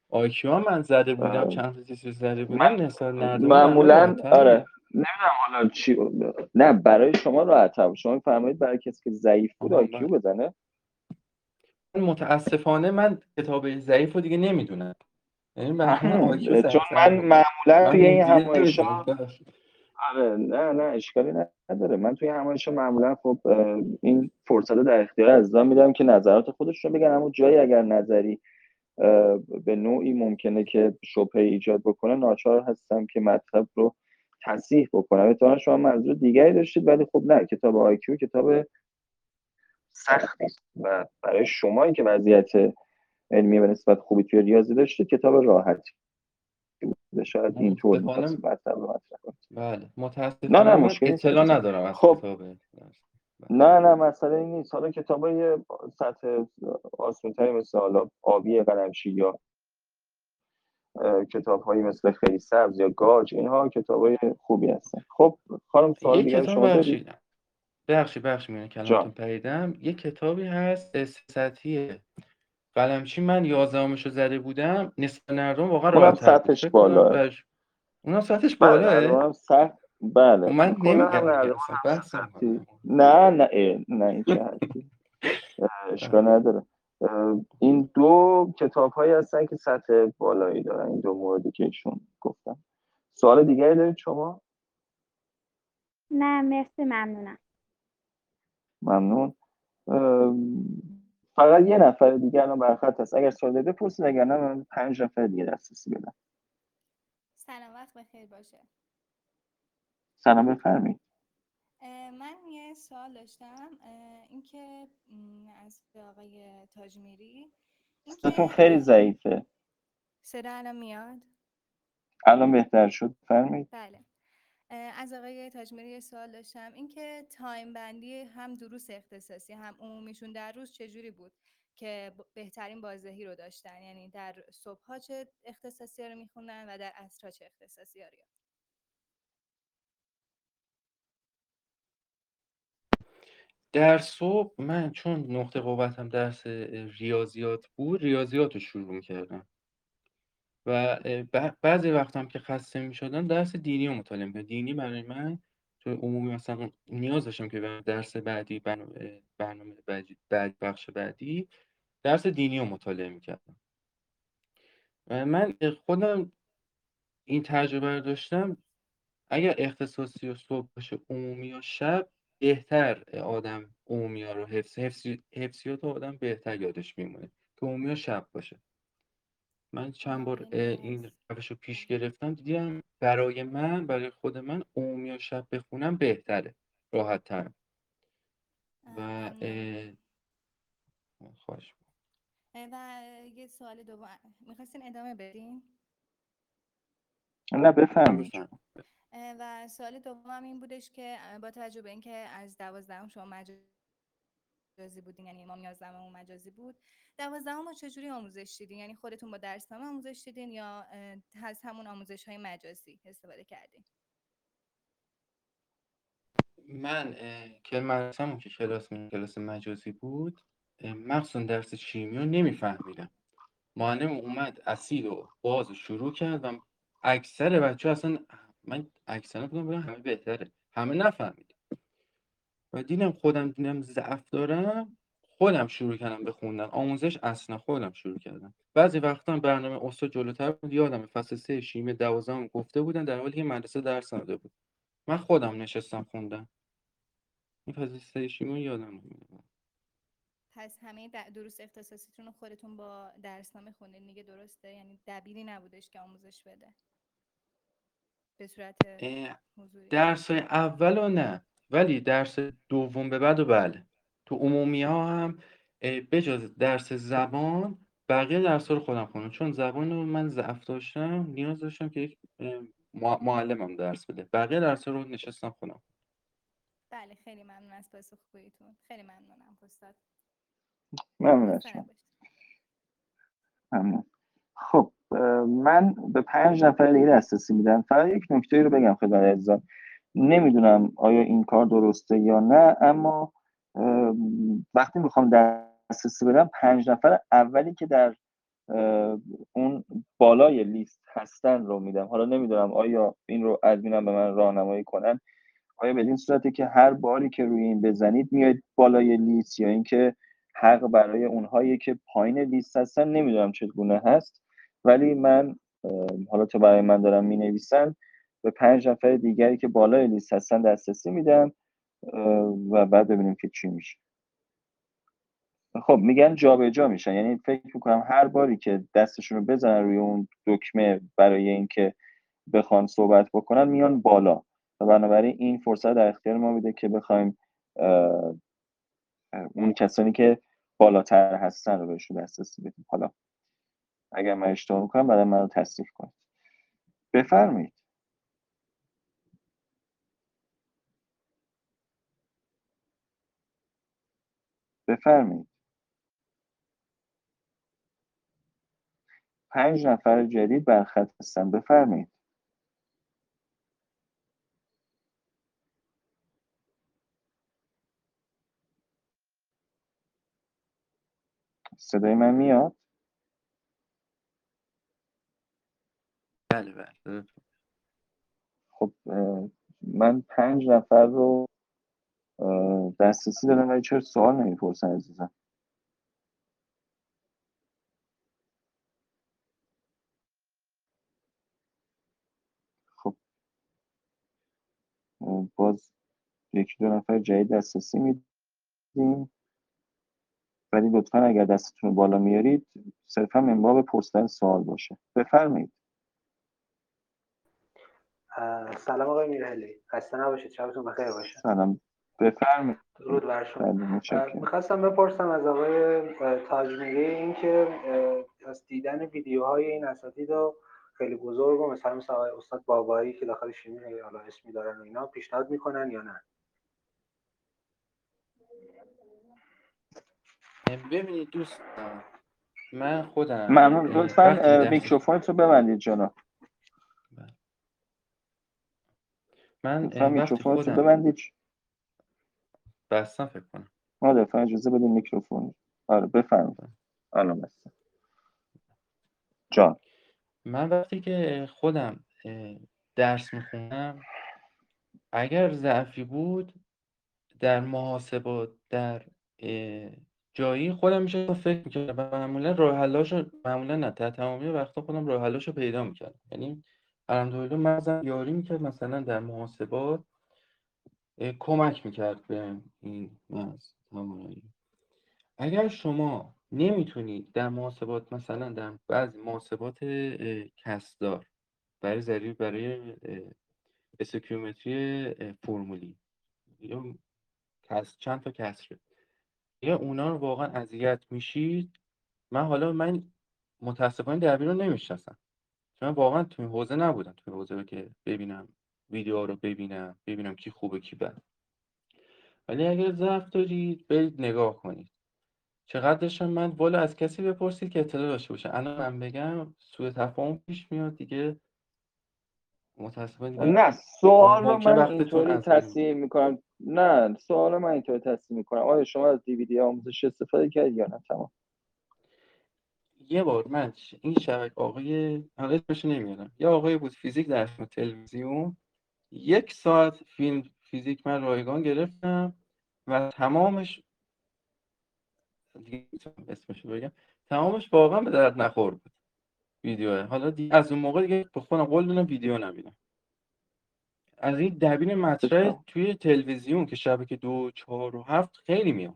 آیکیو هم من زده بودم، اه، چند تا چیز زده من بودم، نسبت نردبان برام معمولا راحت‌تر بود. نمیدونم حالا چی. نه برای شما راحت بود، شما فرمایید برای کسی که ضعیف بود آها آیکیو بله. بزنه. متاسفانه من کتاب ضعیف رو دیگه نمیدونم، یعنی برای من آیکیو چون سخت‌تر من بود. معمولا من توی این دیگه همایش‌ها نمیدونم. نه اشکالی نداره. من توی همایش‌ها معمولا خب این فرصت رو در اختیار عزیزان میدم که نظرات خودشون بگن، اما جایی اگر نظری به نوعی ممکنه که شبهه ایجاد بکنه، ناچار هستم که مطلب رو تصحیح بکنم. احتمالاً شما منظور دیگری داشتید، ولی خب نه، کتاب آیکیو کتاب سختی است و برای شما که وضعیت علمی به نسبت خوبی توی ریاضی داشتید کتاب راحتی بوده. شاید اینطور متاسفانه می‌خواستید مطلب رو مطرح کنید. بله، نه متاسفانه من مشکلی نیست اطلاع عزیزم. ندارم از خب کتاب. نه مسئله این نیست. حالا کتابای سطح آسان‌تری مثل حالا آبی قلمچی یا کتاب‌هایی مثل خیلی سبز یا گاج، اینها کتابای خوبی هستن. خب خانم سوال یه دیگه کتاب شما دارید؟ بخشی میونه جان. کلماتون پریدم. یه کتابی هست سطحیه قلمچی، من 11 رو زده بودم، نصف نردبان واقعا اونم راحت تر بود سطحش فکر کنم. بالاه. اونم سطحش بله بالاه. نردبانم سخت. بله خب من کلا هم نمیگم دیگه، نردبان اصلا هم بحث سطحی. نمیکنم. نه این چه حرفی. اشکال نداره. این دو کتاب هایی هستن که سطح بالایی دارن، این دو موردی که ایشون گفتن. سوال دیگری دارید شما؟ نه مرسی ممنونم. ممنون. فقط یه نفر دیگه الان برخط هست، اگر سوال دارید بپرسید، اگر نه من 5 نفر دیگه دسترسی بدم. سلام، وقت بخیر باشه. سلام بفرمایید. من یه سوال داشتم، اینکه از آقای تاجمیری، صداتون اینکه خیلی ضعیفه. صدا الان میاد؟ الان بهتر شد، بفرمایید. بله. از آقای تاجمیری یه سوال داشتم، اینکه تایم بندی هم دروس اختصاصی هم عمومیشون در روز چجوری بود که بهترین بازدهی رو داشتن، یعنی در صبح‌ها چه اختصاصی رو میخوندن و در عصرها چه اختصاصی رو؟ در صبح من چون نقطه قوتم درس ریاضیات بود، ریاضیات رو شروع میکردم و بعضی وقتم که خسته میشدم درس دینی رو مطالعه میکردم. دینی برای من تو عمومی مثلا نیاز داشتم که برم درس بعدی، برنامه بخش بعدی درس دینی رو مطالعه میکردم. و من خودم این تجربه رو داشتم، اگر اختصاصی و صبح باشه عمومی و شب، بهتر آدم عمومی ها رو حفظیات آدم بهتر یادش میمونه که عمومی ها شب باشه. من چند بار این روش رو پیش گرفتم، دیدم برای خود من عمومی ها شب بخونم بهتره، راحت تر. و خواهش و یه سوال دوم میخواستین ادامه بدین؟ نه بفرمایید. میکنم. و سوال دومم این بودش که با توجه به اینکه از 12 شما مجازی بودین، یعنی امام 11 مجازی بود، 12 رو چجوری آموزش دیدین؟ یعنی خودتون با درسنامه آموزش دیدین یا از همون آموزش های مجازی استفاده کردین؟ من که مدرسه‌مون که کلاس مجازی بود، مخصوصا درس شیمی رو نمیفهمیدم. معلم اومد اسید و باز شروع کرد و اکثر بچه اصلا، من اکثر بودم همه بهتره، همه نفهمید و دیدم ضعف دارم، خودم شروع کردم به خوندن. آموزش اصلا خودم شروع کردم. بعضی وقتا برنامه استاد جلوتر بود، یادم فصل 3 شیمی 12 گفته بودن در حالی که مدرسه درس نداده بود، من خودم نشستم خوندم. این فصل 3 شیمی یادم نمیاد. پس همه دروس اختصاصیتون رو خودتون با درسنامه خوندین دیگه، درسته؟ یعنی دبیری نبودش که آموزش بده به صورت حضوری؟ درس اول و نه، ولی درس دوم به بعد و بله. تو عمومی ها هم بجز درس زبان بقیه درس رو خودم خوندم، چون زبان رو من ضعف داشتم، نیاز داشتم که یک معلمم درس بده. بقیه درس رو نشستم خودم. بله، خیلی ممنون از پاسخگوییتون. خیلی ممنونم استاد. ممنون از شما. ممنون. خب من به 5 نفر دیگه دسترسی میدم. فقط یک نکته رو بگم خدمت عزیزان، نمیدونم آیا این کار درسته یا نه، اما وقتی میخوام دسترسی بدم 5 نفر اولی که در اون بالای لیست هستن رو میدم. حالا نمیدونم آیا این رو ادمینم به من راهنمایی کنن، آیا بدین صورته که هر باری که روی این بزنید میاد بالای لیست، یا اینکه حق برای اونهایی که پایین لیست هستن، نمیدونم چگونه هست. ولی من حالا تو برای من دارم مینویسم، به 5 نفر دیگری که بالای لیست هستن دسترسی میدم و بعد ببینیم که چی میشه. خب میگن جابجا میشن، یعنی فکر میکنم هر باری که دستشون رو بزنن روی اون دکمه برای اینکه بخوان صحبت بکنن میان بالا، و بنابراین این فرصت در اختیار ما میده که بخوایم اون کسانی که بالاتر هستن رو بهشون دسترسی بدیم. حالا اگر من اشتباه میکنم بعد من رو تصحیح کنید. بفرمایید. بفرمایید. 5 نفر جدید بر خط هستن. بفرمایید. صدای من میاد؟ بله بله. خب من 5 نفر رو دسترسی دادم ولی چرا سوال نمیپرسن عزیزم؟ خب باز 1-2 نفر جدید دسترسی میدیم، ولی لطفا اگر دستتون رو بالا میارید صرفا من باب پرسیدن سوال باشه. بفرمایید. سلام آقای میرعلی، خسته نباشید، شبتون بخیر باشه. سلام. بفرمایید. درود بر شما. بله متشکرم. میخواستم بپرسم از آقای تاجمیری این که از دیدن ویدیوهای این اساتید رو خیلی بزرگ و مثلا آقای استاد بابایی که داخل شیمی حالا اسمی دارن و اینا پیشنهاد میکنن یا نه؟ ببینید دوستان، من خودم ممنون. لطفا وقتی که میکروفونت رو ببندید جناب. من لطفا وقتی میکروفونت رو خودم ببندید. بستم فکر کنم. لطفا اجازه بدید میکروفون. آره بفرمایید. الان بستم. جان. من وقتی که خودم درس میخونم، اگر ضعفی بود در محاسبات، در جایی خودم میشه فکر میکردم و معمولا راه حلاشو، معمولا نه تا تمامی وقتا خودم راه حلاشو پیدا میکردم. یعنی الحمدلله مغزم یاری میکرد مثلا در محاسبات کمک میکرد به این مغز توانایی. اگر شما نمیتونید در محاسبات، مثلا در بعضی محاسبات کسدار برای استوکیومتری فرمولی یا چند تا کسره، یا اونا رو واقعا اذیت میشید. من متاسفانه دربی رو نمیشناسم، چون من واقعا توی حوزه نبودم، توی حوزه رو که ببینم ویدیو رو ببینم کی خوبه کی بد. ولی اگر ضعف دارید برید نگاه کنید. چقدرش من والا از کسی بپرسید که اطلاع داشته باشه. الان من بگم سوء تفاهم پیش میاد دیگه، متاسفانه دیگه نه سوال رو ممکنه من وقتتون اینطوری از بین تصحیح میکنم. نه سوال رو من اینطوری تصحیح میکنم. آیا شما از دیویدی آموزش استفاده کردید یا نه؟ تمام. یه بار من این شبکه آقای اسمش نمیارم، یا آقای بود فیزیک در تلویزیون 1 ساعت فیلم فیزیک من رایگان گرفتم و تمامش دیگه اسمش رو بگم، تمامش واقعا به درد نخور بود ویدیوه. حالا از اون موقع دیگه به خودم قول دادم ویدیو نبینم. از این دبیر مطرح توی تلویزیون که شبکه 2، 4 و 7 خیلی میاد،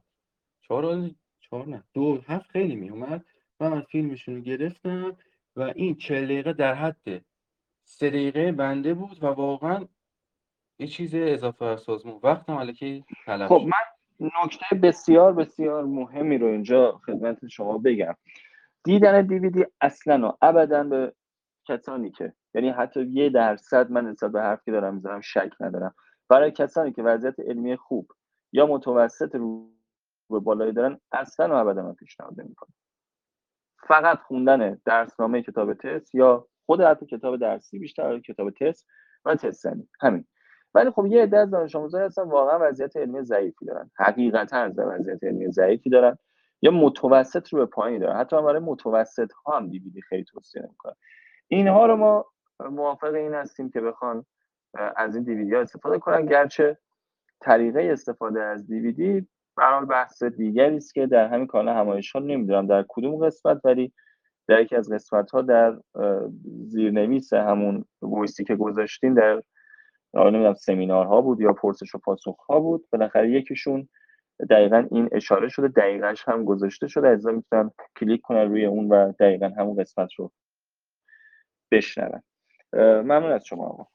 4 نه 2 7 خیلی میومد. من فیلمشون رو گرفتم و این 40 دقیقه در حد 3 دقیقه بنده بود و واقعا یه چیز اضافه بر سازمان وقتم الکی تلف خب شد. من نکته بسیار بسیار مهمی رو اینجا خدمت شما بگم. دیدن دیویدی اصلا و ابدا به کسانی که، یعنی حتی 1% من نسبت به حرفی که دارم میزنم شک ندارم، برای کسانی که وضعیت علمی خوب یا متوسط رو به بالایی دارن اصلا و ابدا من پیشنهاد نمیکنم. فقط خوندن درسنامه کتاب تست یا خود حتی کتاب درسی، بیشتر کتاب تست و تست زنی، همین. ولی خب یه عده از دانش آموزان هستن واقعا وضعیت علمی ضعیفی دارن، حقیقتا وضعیت علمی ضعیفی دارن یا متوسط رو به پایین داره. حتی من برای متوسط ها هم DVD خیلی توصیه نمی‌کنم. اینها رو ما موافق این هستیم که بخوان از این DVD ها استفاده کنن، گرچه طریقه استفاده از DVD به هر حال بحث دیگری است که در همین کانال همایش ها نمیدونم در کدوم قسمت، ولی در یکی از قسمت ها در زیرنویس همون وایسی که گذاشتیم در نمیدونم سمینارها بود یا پرسش و پاسخ ها بود، بالاخره یکیشون دقیقا این اشاره شده، دقیقاش هم گذاشته شده، عزیزا میتونن کلیک کنن روی اون و دقیقا همون قسمت رو بشنون. ممنون از شما آقا.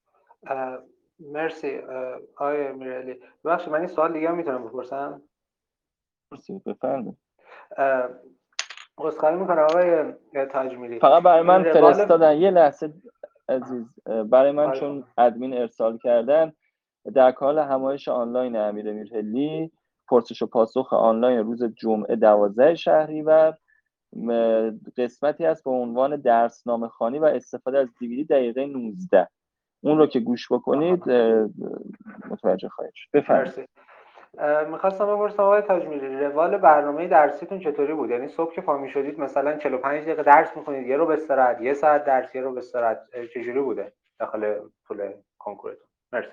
مرسی آقای امیرعلی. ببخشید من این سوال دیگه هم میتونم بپرسم؟ مرسی، بفرمایید. عذرخواهی میکنم آقای تاجمیری، فقط برای من روال فرستادن، یه لحظه عزیز، برای من چون ادمین ارسال کردن، در کانال همایش آنلاین امیرحلی پرسش و پاسخ آنلاین روز جمعه 12 شهریور قسمتی هست با عنوان درسنامه خوانی و استفاده از DVD دقیقه 19. اون رو که گوش بکنید متوجه خواهید شد. بفرمایید. میخواستم بپرسم آقای تاجمیری، روال برنامه درسیتون چطوری بود؟ یعنی صبح که پا میشدید مثلا 45 دقیقه درس میخونید، یه رو به استراحت، یه ساعت درس، یه رو به استراحت، چجوری بوده داخل طول کنکورتون؟ مرسی.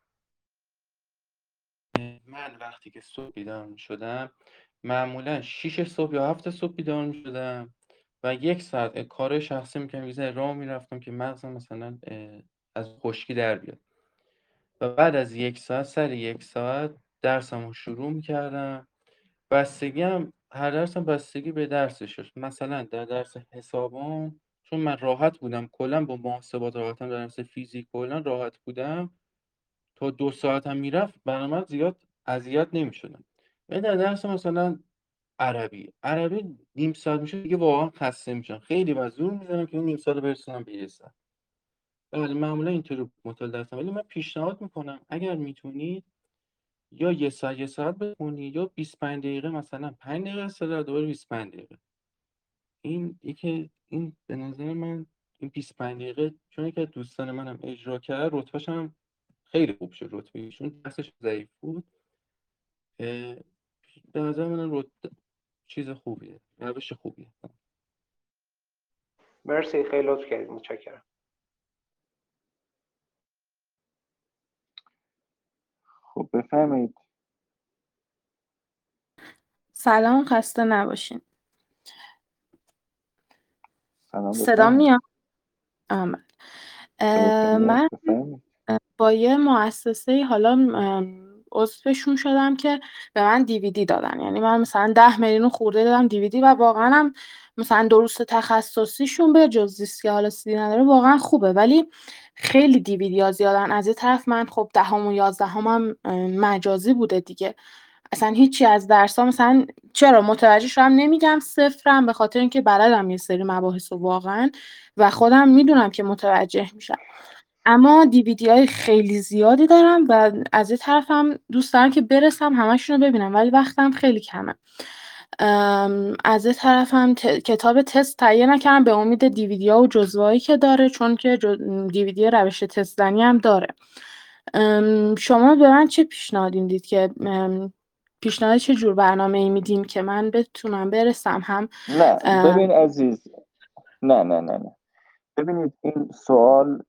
من وقتی که صبح بیدار میشدم معمولا 6 صبح یا 7 صبح بیدار میشدم و 1 ساعت کار شخصی میکنم، یه ذره راه میرفتم که مغزم مثلا از خشکی در بیاد و بعد از 1 ساعت، سر 1 ساعت درسم رو شروع میکردم. بستگی هم هر درسم بستگی به درسش شد. مثلا در درس حسابان چون من راحت بودم، کلا با محاسبات راحتم، در درس فیزیک کلا راحت بودم، تا 2 ساعت هم میرفت برای من زیاد اذیت نمیشدم. ولی در درس مثلا عربی نیم ساعت میشه دیگه واقعا خسته میشم، خیلی زور میزنم که اون نیم ساعت رو برسونم به 1 ساعت. بله معمولا اینطوری مطالعه درسم، ولی من پیشنهاد میکنم اگر میتونید یا 1 ساعت بخونید یا 25 دقیقه، مثلا 5 دقیقه استراحت دوباره 25 دقیقه. این به نظر من این 25 دقیقه، چون که دوستان منم اجرا کرد رتبهش هم خیلی خوب شد، رتبه ایشون درسش ضعیف بود. به نظر من چیز خوبیه، روش خوبیه. مرسی، خیلی لطف کردید، متشکرم. خب بفرمایید. سلام، خسته نباشین. سلام، صدام میاد؟ من بفرمایید. با یه مؤسسه حالا عضوشون شدم که به من DVD دادن، یعنی من مثلا 10 میلیون خورده دادم DVD و واقعا هم مثلا دروس تخصصیشون به جز زیست که حالا CD نداره واقعا خوبه، ولی خیلی DVD ها زیادن. از یه طرف من خب 10 و 11 هم مجازی بوده دیگه، اصلا هیچی از درس ها مثلا چرا متوجه شدم نمیگم صفرم، به خاطر اینکه بلدم یه سری مباحث رو واقعا و خودم میدونم که متوجه میشم، اما دیویدی‌های خیلی زیادی دارم و از یه طرفم دوست دارم که برسم همشون رو ببینم، ولی وقتم خیلی کمه. از یه طرفم کتاب تست تهیه نکردم به امید دیویدی‌ها و جزوهایی که داره، چون که دیویدی روش تست زنی هم داره. شما به من چه پیشنهادی میدید که پیشنهاد چه جور برنامه‌ای میدین که من بتونم برسم هم؟ نه ببین عزیز، نه ببینید این سوال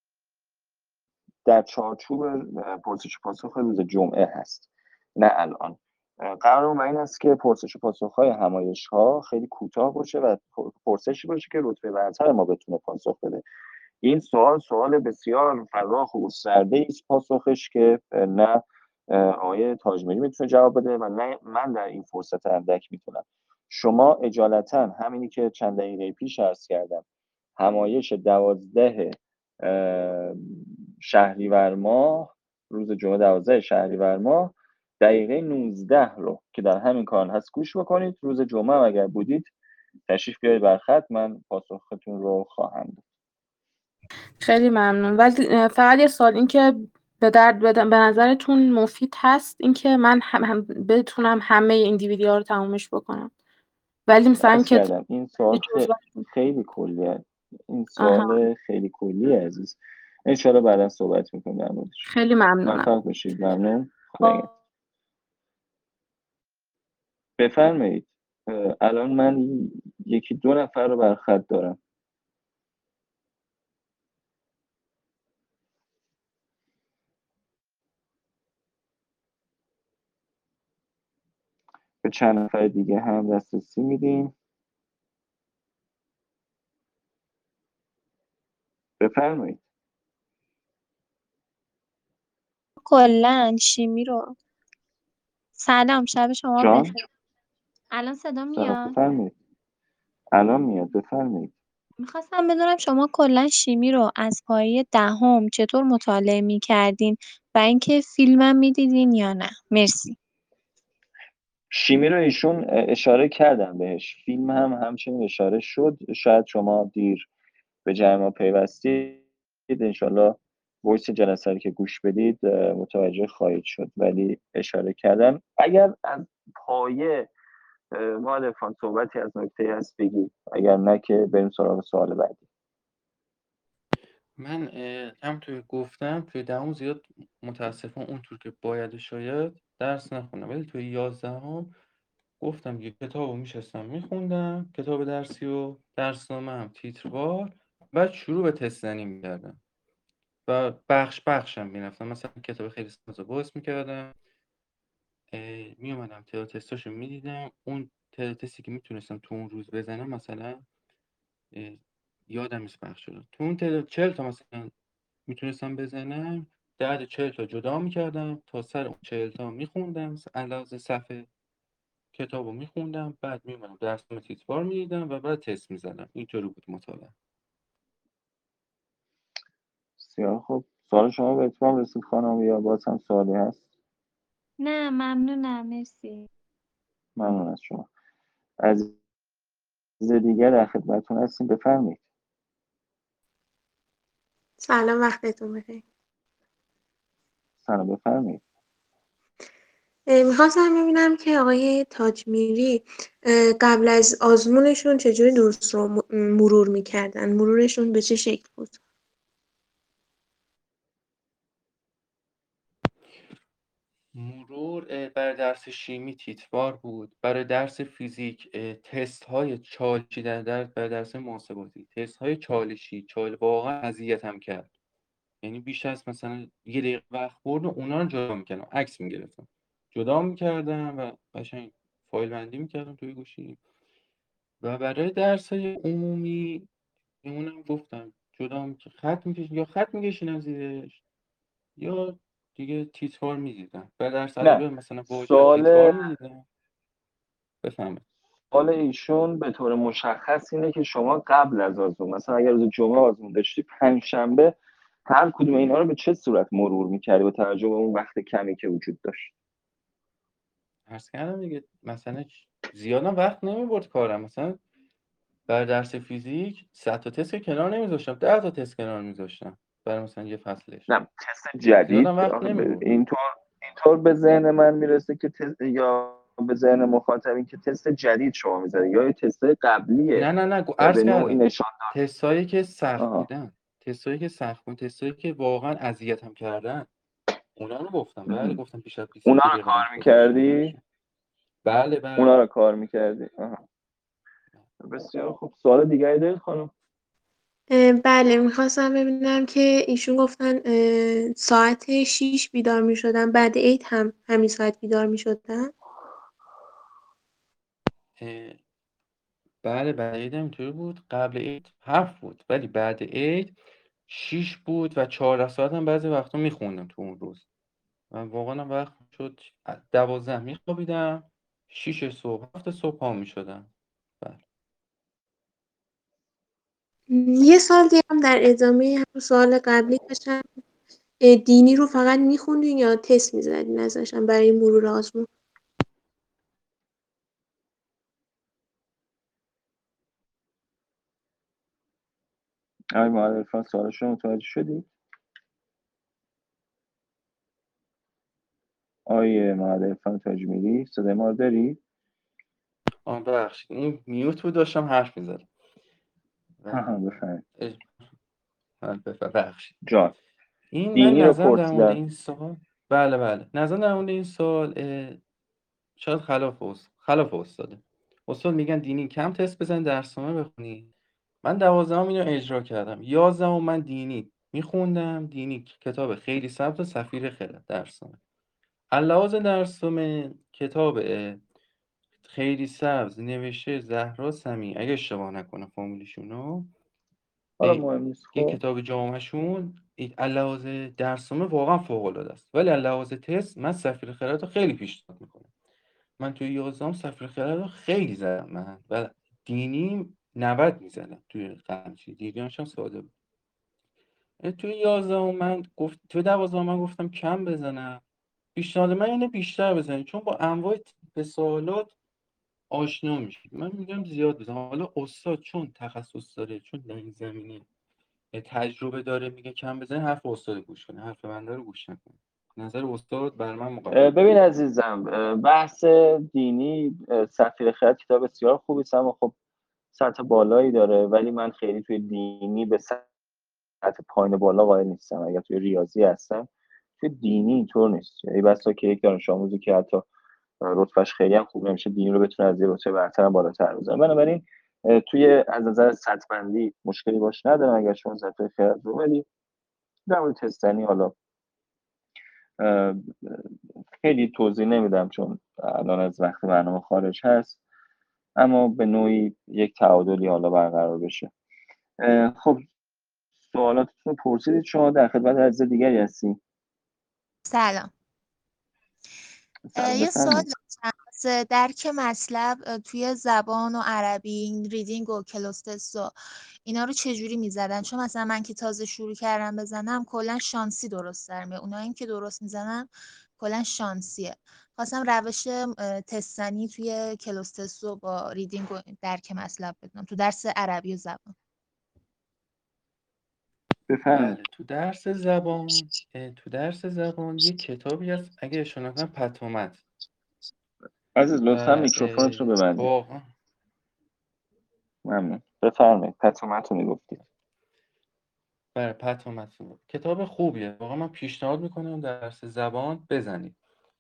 در چارچوب پرسش و پاسخ روز جمعه هست، نه الان. قرارمون این است که پرسش و پاسخ‌های همایش‌ها خیلی کوتاه باشه و پرسشی باشه که رتبه برتر ما بتونه پاسخ بده. این سوال بسیار فراخ و گسترده است پاسخش که نه آقای تاجمیری میتونه جواب بده و نه من در این فرصت اندک میتونم. شما اجالتا همینی که چند دقیقه پیش عرض کردم، همایش 12 شهریور ماه، روز جمعه 12 شهریور ماه دقیقه 19 رو که در همین کانال هست گوش بکنید. روز جمعه اگر بودید تشریف بیارید بر خط، من پاسختون رو خواهم داد. خیلی ممنون. ولی فقط یه سوال، این که به درد بدم به نظرتون مفید هست این که من هم بتونم همه این دیویدیوها رو تمومش بکنم؟ ولی مثلا که این سوال خیلی کلیه، این آها. سوال خیلی کلیه عزیز، انشالله بعدا صحبت میکنم در موردش. خیلی ممنونم. موفق باشید. ممنون. خدا بفرمایید. الان من یکی دو نفر رو بر خط دارم. به چند نفر دیگه هم دسترسی میدیم. بفرمایید. کلا شیمی رو سلام شب شما جان بخیر. الان صدا سلام، میاد؟ بفرمایید. الان میاد، بفرمایید. میخواستم بدونم شما کلا شیمی رو از پایه دهم چطور مطالعه میکردین و اینکه فیلمم میدیدین یا نه؟ مرسی. شیمی رو ایشون اشاره کردن بهش، فیلم هم همچنین اشاره شد. شاید شما دیر به جمع ما پیوستید، انشالله وایس جلسه رو که گوش بدید متوجه خواهید شد، ولی اشاره کردن. اگر از پایه مؤلفان صحبتی از نکته هست بگید، اگر نه که بریم سراغ سوال بعدی. من همونطور که گفتم توی دهم زیاد متاسفانه اونطور که باید شاید درس نخونم، ولی توی 11 گفتم یه کتاب رو میشستم میخوندم، کتاب درسی و درسنامه هم تیتروار، بعد شروع به تست زنی میکردم و بخشم میرفتم. مثلا کتاب خیلی ساز باز میکردم، میومدم تعداد تستاشو میدیدم، اون تعداد تستی که میتونستم تو اون روز بزنم مثلا یادم نیست پخش شد، تو اون تعداد 40 تا مثلا میتونستم بزنم، بعد 40 تا جدا میکردم، تا سر اون 40 تا میخوندم، علاوه صفحه کتابو میخوندم، بعد میومدم درسم تیتوار میدیدم و بعد تست میزدم. اینطوری بود مطالعه. بسیار خوب. سوال شما به اتمام رسید خانم، یا باز هم سوالی هست؟ نه ممنونم مرسی. ممنون از شما. عزیز دیگر در خدمتتون هستیم، بفرمایید. سلام وقتتون بخیر. سلام، بفرمایید. میخواستم ببینم که آقای تاجمیری قبل از آزمونشون چجوری درس رو مرور میکردن، مرورشون به چه شکل بود؟ مرور برای درس شیمی تیتوار بود، برای درس فیزیک تست های چالشی برای درس محاسباتی تست های چالشی واقعا اذیتم کرد. یعنی بیش از مثلا یه دقیقه وقت برد و اونا رو جدا میکردم، عکس میگرفتم، جدا میکردم و قشنگ فایل بندی میکردم توی گوشی. و برای درس های عمومی اونم گفتم جدا خط میکشین، یا خط میکشیدم زیرش یا دیگه تیتوار میدیدم. و درس نه، ادبیات مثلا واژه رو سوال تیتوار میدیدم. بفهمید. سوال ایشون به طور مشخص اینه که شما قبل از آزمون، مثلا اگر روز جمعه آزمون داشتی، پنجشنبه هر کدوم اینا رو به چه صورت مرور میکردی با توجه به اون وقت کمی که وجود داشت؟ عرض کردم دیگه مثلا زیادم وقت نمیبرد کارم. مثلا برای درس فیزیک 100 تا تست که کنار نمیذاشتم، 10 تا تست کنار میذاشتم برای مثلا یه فصلش. نه، تست جدید زیادم وقت نمیبرد. اینطور به ذهن من میرسه که یا به ذهن مخاطبین که تست جدید شما میذاری یا تست قبلیه نه و عرض به نوعی کردم نشان تستایی که سخت آها. بودن، تستایی که واقعا اذیتم کردن، اونا رو گفتم. بله گفتم بیش از 20 اونا رو دقیقه کار وقت گذاشتم میکردی؟ روشون. بله اونا رو کار میکردی؟ بسیار خوب. سوال دیگری دارید خانم؟ بله میخواستم ببینم که ایشون گفتن ساعت 6 بیدار میشدن، بعد عید هم همین ساعت بیدار میشدن. بله بعد عید اینطوری بود. قبل عید 7 بود ولی بعد عید 6 بود و 14 ساعت هم بعضی وقتا میخوندم تو اون روز. و واقعا هم وقت شد 12 میخوابیدم، 6 صبح 7 صبح پا میشدم. بله. یه سال دیگه هم در ادامه همون سوال قبلی داشتم، دینی رو فقط میخوندین یا تست میزدین ازشم برای مرور آزمون؟ آقای معلفان سوالش رو متوجه شدی؟ آقای معلفان تاجمیری صدای ما رو داری؟ ببخشید این میوت بود، داشتم حرف میزدم. بفرمایید. ببخشید. جان، این من دینی رو نظرم در مورد پرسیدن. این سوال، بله نظرم در مورد این سوال شاید خلاف استاد میگن دینی کم تست بزن درسنامه بخونی. من 12 اینو اجرا کردم. 11 من دینی میخوندم. دینی کتاب خیلی سبز و سفیر خرد درسنامه. لحاظ درسنامه کتاب خیلی سبز نوشته زهرا سمی اگه اشتباه نکنه فامیلیشونو، حالا مهم نیست. یه خب کتاب جامعشون لحاظ درسنامه واقعا فوق العاده است، ولی لحاظ تست من سفیر خرد رو خیلی پیشنهاد میکنم. من توی 11 سفیر خرد رو خیلی زدم من و دینی 90 میزدم توی قمچی. دیگرانش هم ساده بود. توی 11 من توی 12 من گفتم کم بزنم. پیشنهاد من اینه بیشتر بزنید، چون با انواع به سوالات آشنا میشید. من میگم زیاد بزن. حالا استاد چون تخصص داره، چون در این زمینه تجربه داره، میگه کم بزن، حرف استاد گوش کنه، حرف بنده رو گوش نکنه. نظر استاد بر من مقدم. ببین عزیزم، بحث دینی سفیر خرد کتاب بسیار خوبی است، اما خب سطح بالایی داره، ولی من خیلی توی دینی به سطح پایین بالا قائل نیستم. اگر توی ریاضی هستم، توی دینی اینطور نیست. یعنی بسا که یک دانش آموزی که حتی رتبهش خیلی هم خوب نمیشه، دینی رو بتونه از یه رتبه برتر هم بالاتر بزنه. بنابراین توی از نظر سطح بندی مشکلی باش ندارم اگر شما سطح خرد رو، ولی در مورد تستنی حالا خیلی توضیح نمیدم چون الان از وقت برنامه خارج هست، اما به نوعی یک تعادلی حالا برقرار بشه. خب سوالاتتون پرسیدید، شما در خدمت عزیز دیگری هستیم. سلام. یه سوال داشتم واسه درک مطلب توی زبان و عربی، ریدینگ و کلاس تست و اینا رو چجوری میزدن؟ چون مثلا من که تازه شروع کردم بزنم کلا شانسی درست در میاد، اونایی که درست میزنن کلا شانسیه. خواستم روش تستنی توی کلاس تست و با ریدینگ و درک مطلب بدونم تو درس عربی و زبان. بله، تو درس زبان یه کتابی هست اگه اشاره نکنم، پتومت. عزیز لطفا میکروفونت رو ببندید. واقعا ممنون. بفرمایید. پتومت رو میگفتید. بله، پتومت کتاب خوبیه واقعا. من پیشنهاد میکنم درس زبان بزنید.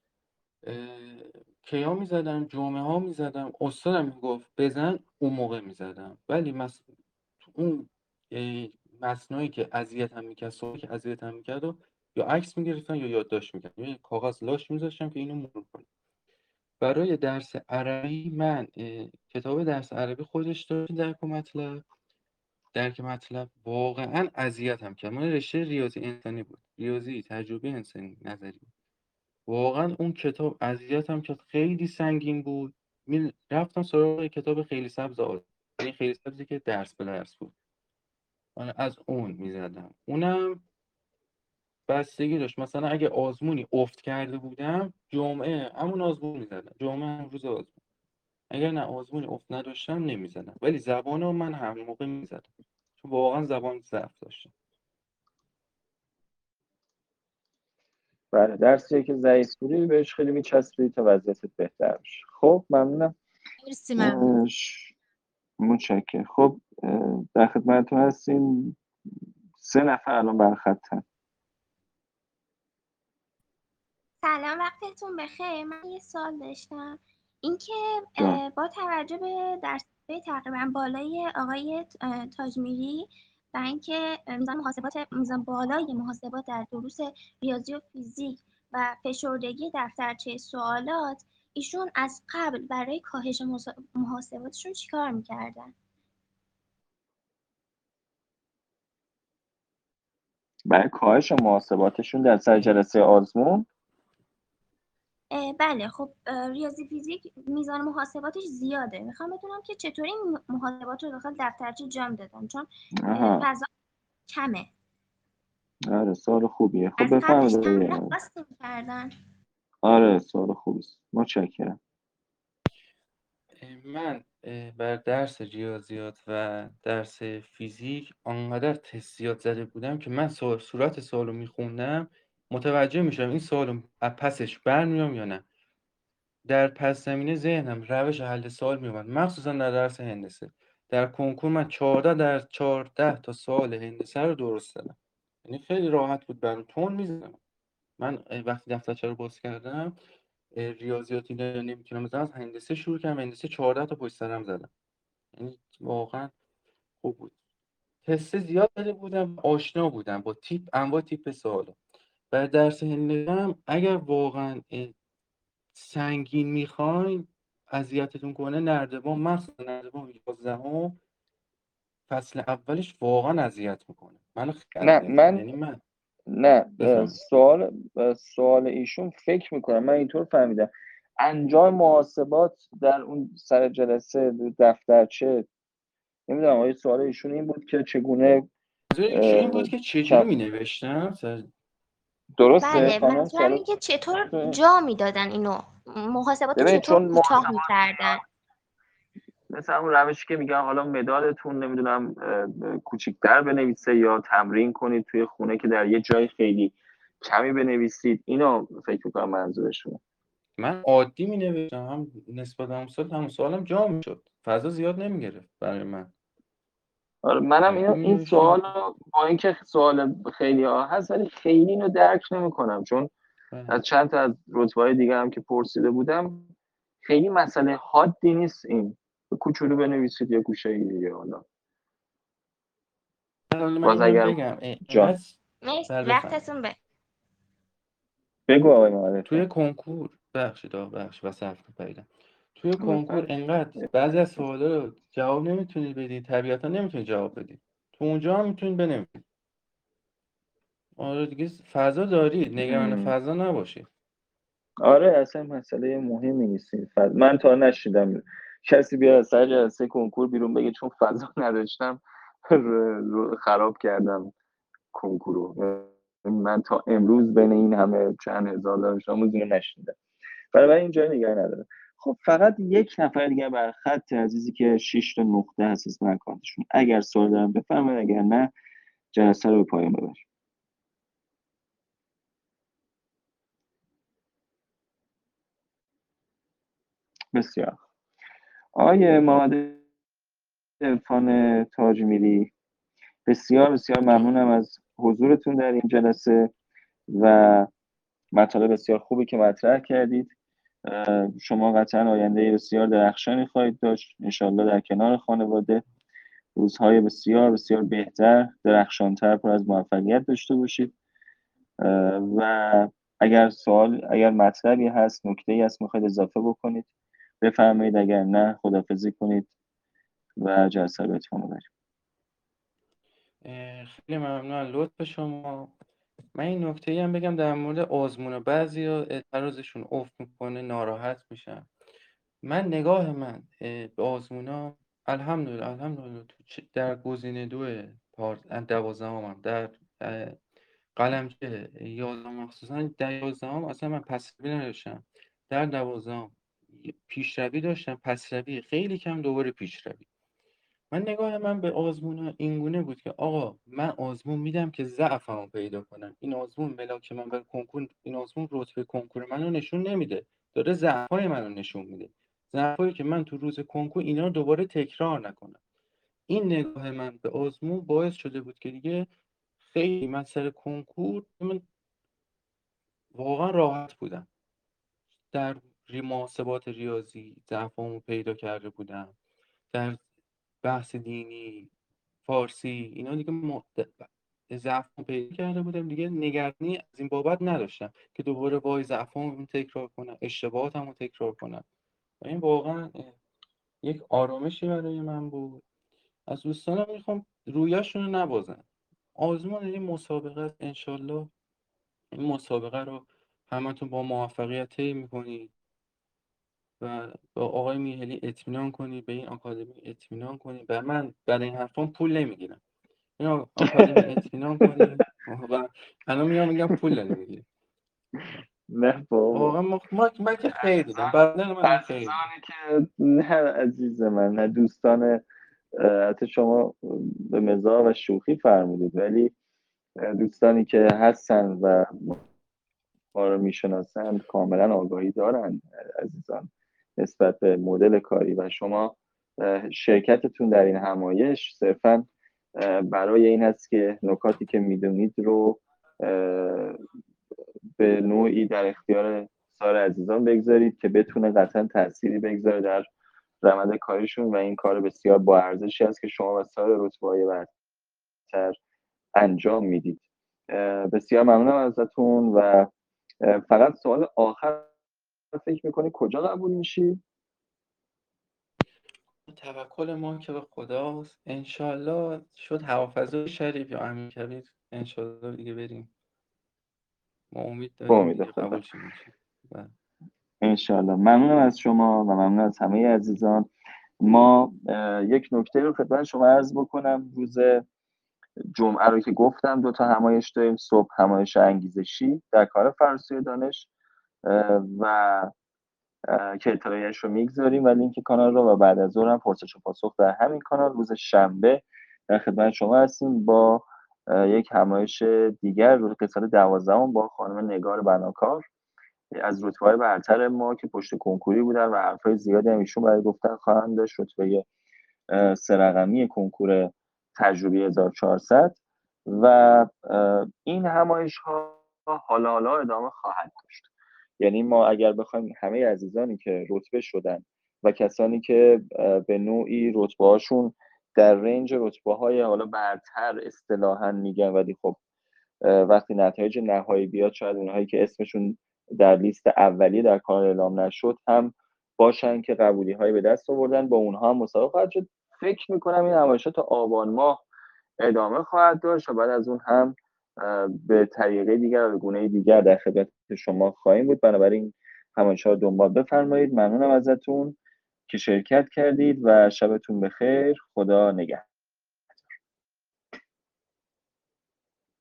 کیا میزدم؟ جمعه ها میزدم. استادم میگفت بزن، اون موقع میزدم. ولی تو اون متنایی که اذیتم میکرد، سوالی که اذیتم میکرد و یا عکس میگرفتم یا یادداشت میکردم، یعنی کاغذ لاش میذاشتم که اینو مرور کنم. برای درس عربی من کتاب درس عربی خودش داشت درک مطلب واقعا اذیتم کرد. من رشته ریاضی انسانی بود، ریاضی تجربه انسانی نظری. واقعا اون کتاب اذیتم کرد، خیلی سنگین بود. رفتم سراغ کتاب خیلی سبز این خیلی سبزی که درس به درس بود، من از اون میزدم. اونم بستگی داشت، مثلا اگه آزمونی افت کرده بودم جمعه همون آزمون میزدم، جمعه هم روز آزمون. اگر نه آزمونی افت نداشتم نمیزدم. ولی زبانو من هم موقع میزدم چون واقعا زبان ضعف داشتم. بله، درسی که ضعیف بودی بهش خیلی میچسبید تا وضعیتت بهتر بشه. خب ممنونم. مرسی. ممنون. متشکرم. خب در خدمتتون هستیم. 3 نفر الان بر خطن. سلام، وقتتون بخیر. من یه سوال داشتم، اینکه با توجه به درس‌های تقریبا بالای آقای تاجمیری و اینکه میزان بالای محاسبات در دروس ریاضی و فیزیک و فشردگی دفترچه سوالات، ایشون از قبل برای کاهش محاسباتشون چیکار میکردن؟ برای کاهش محاسباتشون در سر جلسه آزمون؟ بله. خب ریاضی فیزیک میزان محاسباتش زیاده. میخوام بدونم که چطوری این محاسبات رو داخل دفترچه جمع دادن، چون فضا کمه. آره سوال خوبیه. خب از قبلش بفرمایید. تمرین می‌کردن. آره سوال خوبی است. متشکرم. من بر درس ریاضیات و درس فیزیک آنقدر تستیات زده بودم که من صورت سوالو میخوندم متوجه میشم این سوالو پسش برمیام یا نه. در پس زمینه ذهنم روش حل سوال میومد، مخصوصا در درس هندسه. در کنکور من 14 تا سوال هندسه رو درست دادم. یعنی خیلی راحت بود برام، تون میزنم. من وقتی دفترچه رو باز کردم ریاضیاتی نمیتونم بزنم، از هندسه شروع کردم، هندسه 14 تا پشت سرم زدم، یعنی واقعا خوب بود. تست زیاد داده بودم، آشنا بودم با انواع تیپ سوالا. و درس هندسه هم اگر واقعا سنگین میخواین اذیتتون کنه، نردبان، مخصوصا نردبان 11 فصل اولش واقعا اذیت میکنه، منو خیلی نه اذیت کرد. من یعنی من نه بفهم سوال ایشون فکر میکنم من اینطور فهمیدم انجام محاسبات در اون سر جلسه دفترچه، نمیدونم آیا سوال ایشون این بود که چگونه این بود که چجوری می نوشتم. درسته بله، خانم منظورم سوال اینه که چطور جا میدادن اینو، محاسبات رو ببینید چطور چون کوتاه میکردن. مثلا اون روشی که میگن حالا مدالتون نمیدونم کوچیک‌تر بنویسه یا تمرین کنید توی خونه که در یه جای خیلی کمی بنویسید، اینو فکر میکنم منظورشونه. من عادی می نوشتم، هم نسبت هم سوالم جا میشد، فضا زیاد نمی گرفت برای من. آره منم عادی این می‌نوشتم. سوال با اینکه سوال خیلی ها هست ولی خیلی اینو درک نمیکنم، چون از چند تا از رتبه‌های دیگه هم که پرسیده بودم خیلی مسئله حادی نیست، این کوچولو بنویسید یا گوشه دیگه. حالا من باز اینم اگر بگم جان مرسی، بله وقتتون بگو آقای معرفی. توی کنکور بخشید واسه پیدا توی کنکور انقدر بعضی از سوالا رو جواب نمیتونید بدید، طبیعتا نمیتونید جواب بدید، تو اونجا هم میتونید بنویسید. آره دیگه فضا دارید، نگران فضا نباشید. آره اصلا مسئله مهمی نیست این من تا نشیدم کسی بیاد از سر جلسه کنکور بیرون بگه چون فضا نداشتم خراب کردم کنکورو. من تا امروز بین این همه چند هزار دانش آموز اینو نشیدم، برای این جای نگه نداره. خب فقط یک نفر دیگه بر خط عزیزی که 6 تا نقطه هست اسم اکانتشون، اگر سوال دارم بفرمایید، اگر نه جلسه رو به پایان ببریم. بسیار آقای محمد عرفان تاجمیری، بسیار بسیار ممنونم از حضورتون در این جلسه و مطالب بسیار خوبی که مطرح کردید. شما قطعا آینده بسیار درخشانی خواهید داشت انشالله در کنار خانواده، روزهای بسیار بسیار بهتر، درخشانتر، پر از موفقیت داشته باشید. و اگر مطلبی هست، نکته‌ای هست میخواید اضافه بکنید بفرمایید، اگر نه خداحافظی کنید و جلسه رو به اتمام ببریم. خیلی ممنون لطف شما. من این نکته‌ای هم بگم در مورد آزمون، بعضیا اعتراضشون افت میکنه، ناراحت میشن. من نگاه من به آزمونا الحمدلله در گزینه 12 در قلمچه 11 مخصوصا در 11 اصلا من پسروی نداشتم، در 12 پیشروی داشتم، پسروی خیلی کم، دوباره پیشروی. من نگاه من به آزمون اینگونه بود که آقا من آزمون میدم که ضعفمو پیدا کنم. این آزمون ملاک من برای کنکور، این آزمون رتبه کنکور منو نشون نمیده، داره ضعفای منو نشون میده، ضعفایی که من تو روز کنکور اینا رو دوباره تکرار نکنم. این نگاه من به آزمون باعث شده بود که دیگه خیلی من سر کنکور من واقعا راحت بودم. در محاسبات ریاضی ضعفامو پیدا کرده بودم، در بحث دینی، فارسی، اینا دیگه ضعفمو پیدا کرده بودم، دیگه نگرانی از این بابت نداشتم که دوباره وای ضعفامو تکرار کنم، اشتباهاتمو تکرار کنم. و این واقعا یک آرامشی برای من بود. از دوستانم میخوام رویاشون رو نبازن. آزمون این مسابقه است، انشالله این مسابقه رو همتون با موفقیت طی میکنید و با آقای میهلی اطمینان کنید، به این آکادمی اطمینان کنید. و من برای این حرفام پول نمیگیرم، این آکادمی اطمینان کنید. واقعا الان میگم پول نمیگیرم. نه بابا، واقعا من که خیلی دیدم، بعدن منم خیلی عزیزانی که نه عزیز من، نه دوستان، حتی شما به مزاح و شوخی فرمودید، ولی دوستانی که هستن و ما رو میشناسند کاملا آگاهی دارن عزیزان نسبت به مدل کاری و شما شرکتتون در این همایش صرفا برای این هست که نکاتی که میدونید رو به نوعی در اختیار سایر عزیزان بگذارید که بتونه قطعا تأثیری بگذاره در روند کاریشون و این کار بسیار با ارزشی است که شما و سایر رتبه‌های برتر انجام میدید. بسیار ممنونم ازتون و فقط سوال آخر، فکر میکنی کجا قبول میشی؟ توکل ما که به خداست. انشالله شد هوافضای شریف یا امیرکبیر، انشالله دیگه بریم. ما امید داریم دیگه قبول شیم. انشالله. ممنونم از شما و ممنون از همه عزیزان. ما یک نکته رو خدمت شما عرض بکنم. روز جمعه رو که گفتم 2 تا همایش داریم. صبح همایش انگیزشی در کار فراسوی دانش و که اطلاعیش رو میگذاریم و لینک کانال رو، و بعد از ظهر هم پرسش و پاسخ در همین کانال. روز شنبه در خدمت شما هستیم با یک همایش دیگر روز قسمت 12 با خانم نگار بناکار از رتبه‌های برتر ما که پشت کنکوری بودن و حرفای زیادی هم ایشون برای گفتن خواهند داشت. رتبه 3 رقمی کنکور تجربی 1400 و این همایش ها حالا ادامه خواهد داشت. یعنی ما اگر بخوایم همه عزیزانی که رتبه شدن و کسانی که به نوعی رتبه هاشون در رنج رتبه های حالا برتر اصطلاحاً میگن، ولی خب وقتی نتایج نهایی بیاد شاید اونهایی که اسمشون در لیست اولیه در کانال اعلام نشد هم باشن که قبولی هایی به دست آوردن، با اونها هم مسابقه خواهد شد. فکر میکنم این همایشات تا آبان ماه ادامه خواهد داشت و بعد از اون هم به طریقه دیگر و به گونه دیگر در خدمت شما خواهیم بود. بنابراین همایشات رو دنبال بفرمایید. ممنونم ازتون که شرکت کردید و شبتون بخیر. خدا نگهدار.